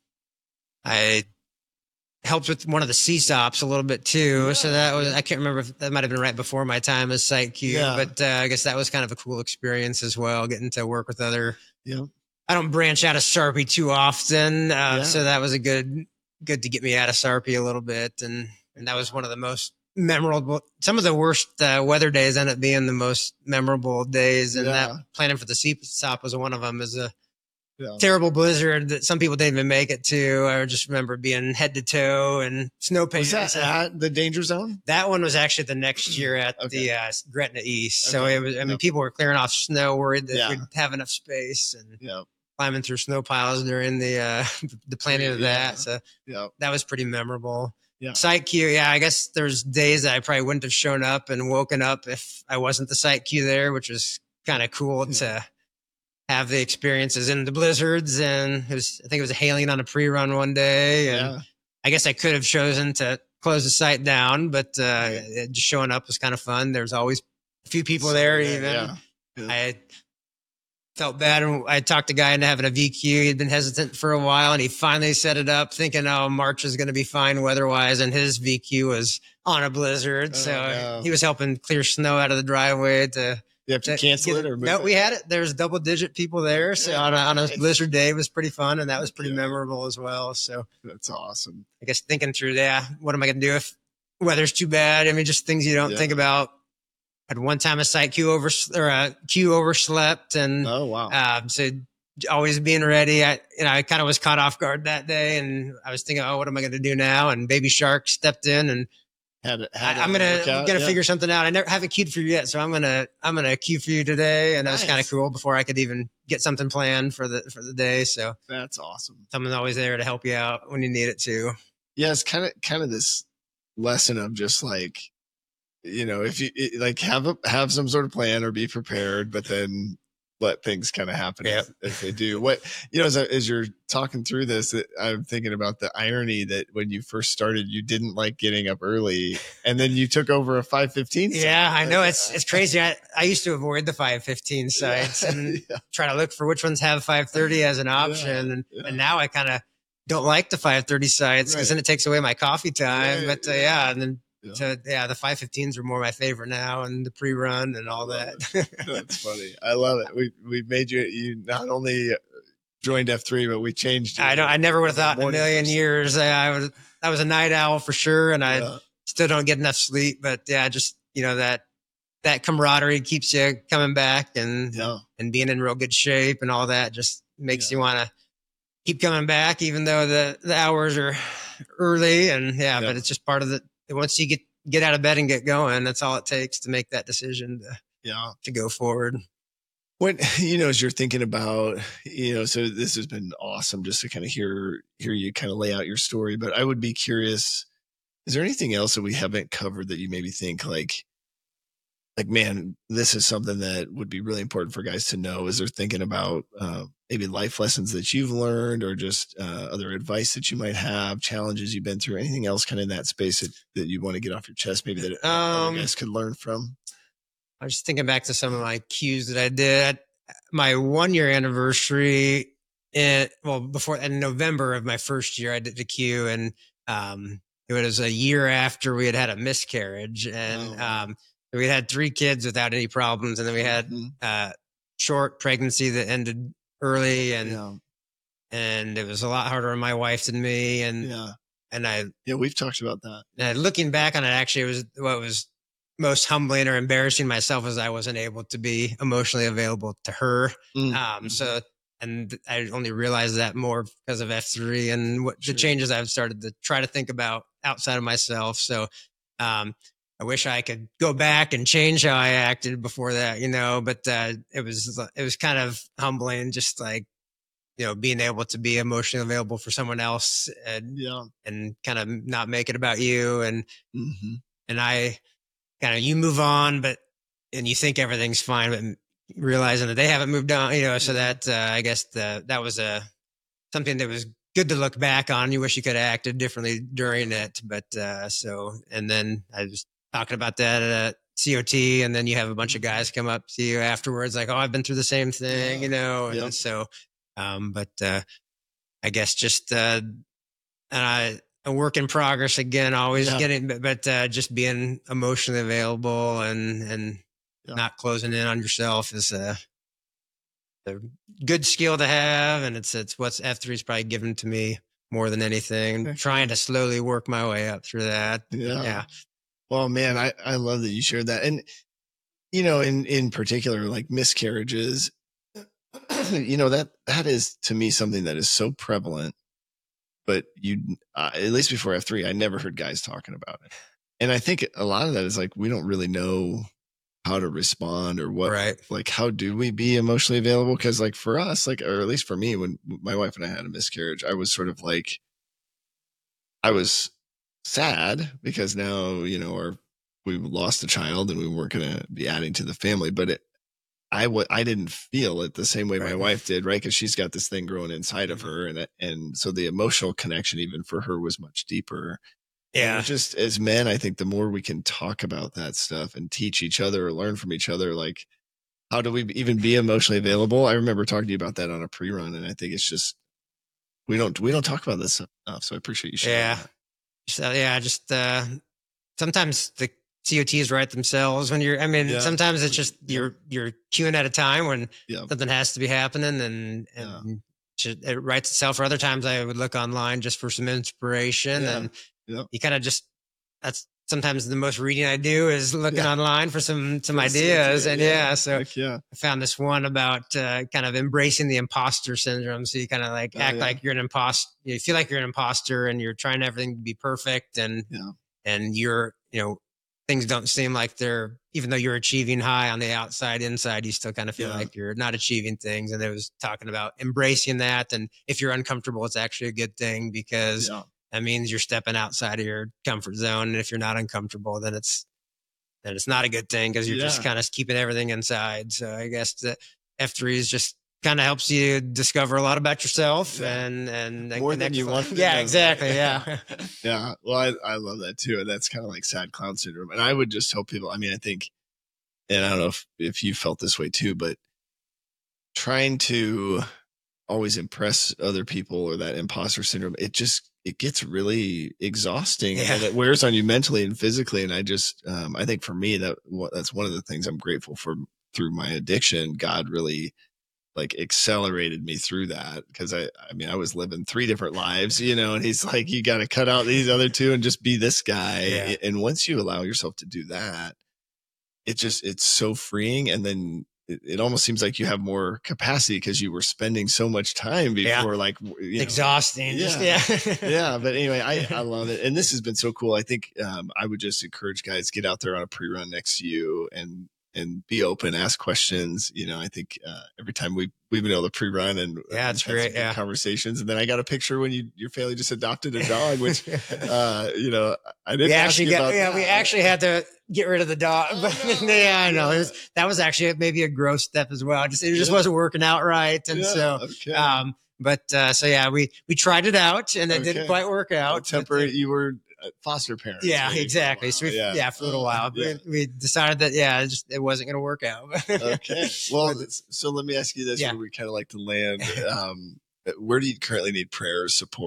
Speaker 3: I helped with one of the C SOPs a little bit too. So that was, I can't remember if that might've been right before my time as site Q,
Speaker 4: Yeah.
Speaker 3: but, uh, I guess that was kind of a cool experience as well, getting to work with other,
Speaker 4: Yeah.
Speaker 3: I don't branch out of Sharpie too often. Uh,
Speaker 4: Yeah.
Speaker 3: so that was a good, good to get me out of Sharpie a little bit. And, and that was one of the most memorable, some of the worst uh, weather days ended up being the most memorable days. And
Speaker 4: Yeah.
Speaker 3: that planning for the C SOP was one of them. Is a
Speaker 4: Yeah.
Speaker 3: terrible blizzard that some people didn't even make it to. I just remember being head to toe and snow
Speaker 4: Was
Speaker 3: pants.
Speaker 4: that at the Danger Zone?
Speaker 3: That one was actually the next year at
Speaker 4: Okay.
Speaker 3: the uh, Gretna East. So
Speaker 4: Okay.
Speaker 3: it was, I mean,
Speaker 4: Yep.
Speaker 3: people were clearing off snow, worried that
Speaker 4: Yeah.
Speaker 3: we'd have enough space and
Speaker 4: Yeah.
Speaker 3: climbing through snow piles during the, uh, the planning of
Speaker 4: Yeah.
Speaker 3: that. So
Speaker 4: Yeah.
Speaker 3: that was pretty memorable.
Speaker 4: Yeah.
Speaker 3: Site Q, yeah, I guess there's days that I probably wouldn't have shown up and woken up if I wasn't the site Q there, which was kind of cool
Speaker 4: Yeah.
Speaker 3: to have the experiences in the blizzards. And it was, I think it was hailing on a pre-run one day. And
Speaker 4: Yeah.
Speaker 3: I guess I could have chosen to close the site down, but uh,
Speaker 4: Right.
Speaker 3: it- just showing up was kind of fun. There was always a few people there
Speaker 4: Yeah.
Speaker 3: even.
Speaker 4: Yeah.
Speaker 3: I felt bad. And I talked a guy into having a V Q. He'd been hesitant for a while and he finally set it up thinking, oh, March is going to be fine weather-wise. And his V Q was on a blizzard.
Speaker 4: Oh,
Speaker 3: so
Speaker 4: no.
Speaker 3: he was helping clear snow out of the driveway to,
Speaker 4: You have to
Speaker 3: to
Speaker 4: cancel
Speaker 3: get
Speaker 4: it or move
Speaker 3: no,
Speaker 4: it?
Speaker 3: we had it. There was double digit people there. So
Speaker 4: Yeah,
Speaker 3: on a, on a
Speaker 4: nice.
Speaker 3: blizzard day, it was pretty fun. And that was pretty
Speaker 4: Yeah.
Speaker 3: memorable as well. So
Speaker 4: That's awesome.
Speaker 3: I guess thinking through that, what am I going to do if weather's too bad? I mean, just things you don't
Speaker 4: Yeah.
Speaker 3: think about. Had one time a site queue over or a queue overslept, and
Speaker 4: Oh, wow.
Speaker 3: um, so always being ready. I you know I kind of was caught off guard that day, and I was thinking, oh, what am I going to do now? And Baby Shark stepped in, and
Speaker 4: had it,
Speaker 3: I,
Speaker 4: had it
Speaker 3: I'm gonna
Speaker 4: work out,
Speaker 3: gonna
Speaker 4: yeah.
Speaker 3: figure something out. I never haven't queued for you yet, so I'm gonna I'm gonna queue for you today, and that was
Speaker 4: Nice.
Speaker 3: kind of cool before I could even get something planned for the for the day. So
Speaker 4: That's awesome.
Speaker 3: someone's always there to help you out when you need it to.
Speaker 4: Yeah, it's kind of kind of this lesson of just like, you know, if you it, like have a have some sort of plan or be prepared, but then let things kind of happen
Speaker 3: Yeah.
Speaker 4: as, as they do. What you know, as, I- as you're talking through this, that I'm thinking about the irony that when you first started, you didn't like getting up early, and then you took over a five fifteen.
Speaker 3: Yeah, I know it's it's crazy. I, I used to avoid the five fifteen sites and
Speaker 4: yeah.
Speaker 3: try to look for which ones have five thirty as an option, and,
Speaker 4: yeah.
Speaker 3: and now I kind of don't like the five thirty sites because
Speaker 4: Right.
Speaker 3: then it takes away my coffee time.
Speaker 4: Right,
Speaker 3: But uh,
Speaker 4: yeah.
Speaker 3: yeah, and then
Speaker 4: Yeah.
Speaker 3: so yeah, the five fifteens are more my favorite now, and the pre-run and all that.
Speaker 4: That's funny. I love it. We we made you you not only joined F three, but we changed. You
Speaker 3: I don't. I never would have thought in a
Speaker 4: Morning
Speaker 3: million
Speaker 4: person.
Speaker 3: years I, I was. I was a night owl for sure, and I
Speaker 4: Yeah.
Speaker 3: still don't get enough sleep. But yeah, just you know that that camaraderie keeps you coming back, and
Speaker 4: Yeah.
Speaker 3: and being in real good shape and all that just makes
Speaker 4: Yeah.
Speaker 3: you want to keep coming back, even though the the hours are early. And yeah,
Speaker 4: Yeah.
Speaker 3: but it's just part of the. Once you get get out of bed and get going, that's all it takes to make that decision to
Speaker 4: Yeah.
Speaker 3: to go forward.
Speaker 4: When you know, as you're thinking about, you know, so this has been awesome just to kind of hear hear you kind of lay out your story. But I would be curious, is there anything else that we haven't covered that you maybe think like, like, man, this is something that would be really important for guys to know as they're thinking about uh, maybe life lessons that you've learned or just uh, other advice that you might have, challenges you've been through, anything else kind of in that space that, that you want to get off your chest, maybe that
Speaker 3: Um,
Speaker 4: other guys could learn from?
Speaker 3: I was just thinking back to some of my cues that I did. My one year anniversary, in, well, before in November of my first year, I did the Q, and um, it was a year after we had had a miscarriage, and, oh. um, we had three kids without any problems. And then we had, mm-hmm. uh, short pregnancy that ended early, and, yeah. and it was a lot harder on my wife than me. And,
Speaker 4: yeah.
Speaker 3: and I,
Speaker 4: yeah, we've talked about that.
Speaker 3: And looking back on it, actually, it was what was most humbling or embarrassing myself was I wasn't able to be emotionally available to her. Mm-hmm. Um, so, and I only realized that more because of F three and what sure. the changes I've started to try to think about outside of myself. So, um, I wish I could go back and change how I acted before that, you know, but, uh, it was, it was kind of humbling, just like, you know, being able to be emotionally available for someone else and,
Speaker 4: yeah.
Speaker 3: and kind of not make it about you. And,
Speaker 4: mm-hmm.
Speaker 3: and I kind of, you move on, but, and you think everything's fine, but realizing that they haven't moved on, you know, so that, uh, I guess the, that was a, something that was good to look back on. You wish you could have acted differently during it. But, uh, so, and then I was talking about that at C O T, and then you have a bunch of guys come up to you afterwards, like, oh, I've been through the same thing, yeah. you know? And yep. so, Um, but, uh, I guess just, uh, uh, a work in progress again, always yeah. getting, but, but, uh, just being emotionally available and, and yeah. not closing in on yourself is a, a good skill to have. And it's, it's what's F three is probably given to me more than anything, okay. trying to slowly work my way up through that.
Speaker 4: Yeah.
Speaker 3: yeah.
Speaker 4: Well, man, I, I love that you shared that. And, you know, in, in particular, like miscarriages, you know, that, that is to me something that is so prevalent, but you, uh, at least before F three, I never heard guys talking about it. And I think a lot of that is like, we don't really know how to respond or what,
Speaker 3: right.
Speaker 4: like, how do we be emotionally available? Cause like for us, like, or at least for me, when my wife and I had a miscarriage, I was sort of like, I was sad because now, you know, our, we lost a child and we weren't going to be adding to the family, but it, I w- I didn't feel it the same way my right. wife did, right? Because she's got this thing growing inside of her, and and so the emotional connection even for her was much deeper.
Speaker 3: Yeah,
Speaker 4: and just as men, I think the more we can talk about that stuff and teach each other or learn from each other, like how do we even be emotionally available? I remember talking to you about that on a pre-run, and I think it's just we don't we don't talk about this enough. So I appreciate you sharing.
Speaker 3: Yeah,
Speaker 4: that.
Speaker 3: So, yeah, just uh, sometimes the C O Ts write themselves when you're, I mean, yeah. sometimes it's just you're, you're queuing at a time when yeah. something has to be happening and, and yeah. it writes itself. Or other times I would look online just for some inspiration
Speaker 4: yeah.
Speaker 3: and
Speaker 4: yeah.
Speaker 3: you kind of just, that's sometimes the most reading I do is looking yeah. online for some, some ideas. And yeah, so
Speaker 4: yeah.
Speaker 3: I found this one about uh, kind of embracing the imposter syndrome. So you kind of like act oh, yeah. like you're an imposter. You feel like you're an imposter and you're trying everything to be perfect and,
Speaker 4: yeah.
Speaker 3: and you're, you know, things don't seem like they're, even though you're achieving high on the outside, inside, you still kind of feel yeah. like you're not achieving things. And it was talking about embracing that. And if you're uncomfortable, it's actually a good thing because
Speaker 4: yeah.
Speaker 3: that means you're stepping outside of your comfort zone. And if you're not uncomfortable, then it's, then it's not a good thing because you're yeah. just kind of keeping everything inside. So I guess the F three is just kind of helps you discover a lot about yourself yeah. and, and
Speaker 4: more than you want.
Speaker 3: Yeah, know. Exactly. Yeah.
Speaker 4: yeah. Well, I, I love that too. And that's kind of like sad clown syndrome. And I would just tell people, I mean, I think, and I don't know if, if you felt this way too, but trying to always impress other people or that imposter syndrome, it just, it gets really exhausting
Speaker 3: yeah.
Speaker 4: and it wears on you mentally and physically. And I just, um, I think for me, that that's one of the things I'm grateful for through my addiction. God really like accelerated me through that because I, I mean, I was living three different lives, you know, and he's like, you got to cut out these other two and just be this guy.
Speaker 3: Yeah.
Speaker 4: And once you allow yourself to do that, it just, it's so freeing. And then it, it almost seems like you have more capacity because you were spending so much time before,
Speaker 3: yeah.
Speaker 4: like, you know,
Speaker 3: exhausting.
Speaker 4: Yeah.
Speaker 3: Just, yeah.
Speaker 4: yeah. But anyway, I, I love it. And this has been so cool. I think, um, I would just encourage guys, get out there on a pre-run next to you and, and be open, ask questions. You know, I think, uh, every time we, we've been able to pre-run and
Speaker 3: yeah, it's great. Yeah.
Speaker 4: conversations. And then I got a picture when you, your family just adopted a dog, which, uh, you know, I didn't
Speaker 3: we
Speaker 4: ask
Speaker 3: actually
Speaker 4: you
Speaker 3: got,
Speaker 4: about
Speaker 3: yeah,
Speaker 4: that.
Speaker 3: we actually had to get rid of the dog,
Speaker 4: Oh,
Speaker 3: but
Speaker 4: no.
Speaker 3: yeah, I know it was, that was actually maybe a growth step as well. Just, it just
Speaker 4: Yeah.
Speaker 3: wasn't working out right. And
Speaker 4: Yeah,
Speaker 3: so,
Speaker 4: okay.
Speaker 3: um, but, uh, so yeah, we, we tried it out and it
Speaker 4: Okay.
Speaker 3: didn't quite work out.
Speaker 4: Well, temporary, you were foster parents.
Speaker 3: Yeah,
Speaker 4: maybe
Speaker 3: exactly. So we, yeah.
Speaker 4: yeah.
Speaker 3: for a little while,
Speaker 4: Yeah.
Speaker 3: we, we decided that, yeah, it just, it wasn't going to work out.
Speaker 4: Okay. Well, so let me ask you this,
Speaker 3: Yeah.
Speaker 4: where we kind of like to land. Um, where do you currently need prayer, support,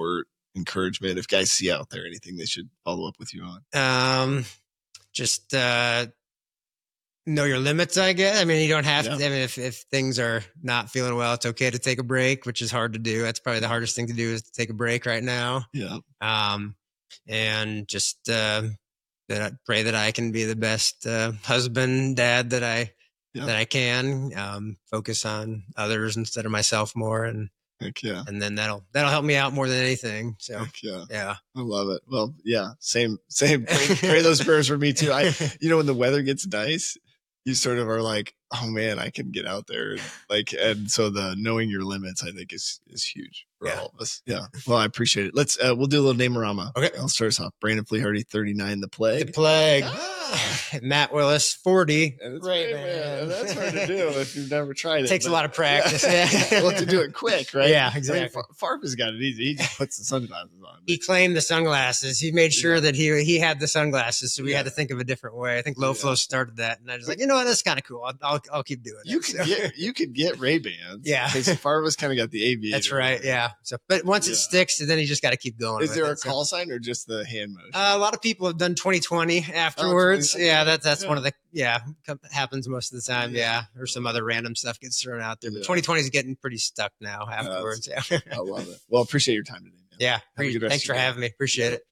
Speaker 4: encouragement if guys see out there anything they should follow up with you on?
Speaker 3: Um, just uh, know your limits, I guess. I mean, you don't have
Speaker 4: Yeah.
Speaker 3: to. I mean, if, if things are not feeling well, it's okay to take a break, which is hard to do. That's probably the hardest thing to do is to take a break right now.
Speaker 4: Yeah.
Speaker 3: Um, and just uh, that I pray that I can be the best uh, husband, dad that I
Speaker 4: Yeah.
Speaker 3: that I can. Um, focus on others instead of myself more, and
Speaker 4: Heck yeah.
Speaker 3: and then that'll that'll help me out more than anything. So
Speaker 4: Heck yeah.
Speaker 3: yeah,
Speaker 4: I love it. Well, yeah, same, same. Pray, pray those prayers for me too. I, you know, when the weather gets nice, you sort of are like, oh man, I can get out there. And like, and so the knowing your limits, I think is, is huge for
Speaker 3: Yeah.
Speaker 4: all of us. Yeah. Well, I appreciate it. Let's, uh, we'll do a little name-orama.
Speaker 3: Okay.
Speaker 4: I'll start us off. Brandon Fleharty, thirty-nine, The Plague.
Speaker 3: the plague.
Speaker 4: Ah.
Speaker 3: Matt Willis, forty.
Speaker 4: And it's
Speaker 3: Great,
Speaker 4: great, man.
Speaker 3: man.
Speaker 4: And that's hard to do if you've never tried it.
Speaker 3: Takes a
Speaker 4: but-
Speaker 3: lot of practice.
Speaker 4: Yeah. Well, to do it quick, right?
Speaker 3: Yeah,
Speaker 4: I mean,
Speaker 3: exactly.
Speaker 4: Fa- Farfa's got it easy. He just puts the sunglasses on.
Speaker 3: He claimed the sunglasses. He made sure
Speaker 4: Yeah.
Speaker 3: that he he had the sunglasses, so we
Speaker 4: Yeah.
Speaker 3: had to think of a different way. I think Low
Speaker 4: Yeah.
Speaker 3: Flow started that, and I was like, you know what, that's kind of cool. I'll, I'll I'll keep doing it.
Speaker 4: You could
Speaker 3: So-
Speaker 4: get you could get Ray Bans.
Speaker 3: Yeah.
Speaker 4: Because Farva's kind of got the aviator.
Speaker 3: that's right. Yeah. So, but once
Speaker 4: Yeah.
Speaker 3: it sticks, then you just got to keep going.
Speaker 4: Is
Speaker 3: with
Speaker 4: there
Speaker 3: it.
Speaker 4: a
Speaker 3: So-
Speaker 4: call sign or just the hand motion?
Speaker 3: Uh, a lot of people have done twenty twenty afterwards.
Speaker 4: twenty,
Speaker 3: Yeah, that's that's
Speaker 4: yeah.
Speaker 3: one of the yeah com- happens most of the time.
Speaker 4: Yeah.
Speaker 3: Yeah, or some other random stuff gets thrown out there. But
Speaker 4: Yeah.
Speaker 3: twenty twenty is getting pretty stuck now afterwards. Yeah,
Speaker 4: I love it. Well, appreciate your time today, man.
Speaker 3: yeah.
Speaker 4: Have a good rest
Speaker 3: Thanks
Speaker 4: of
Speaker 3: for
Speaker 4: your day.
Speaker 3: having me. Appreciate it.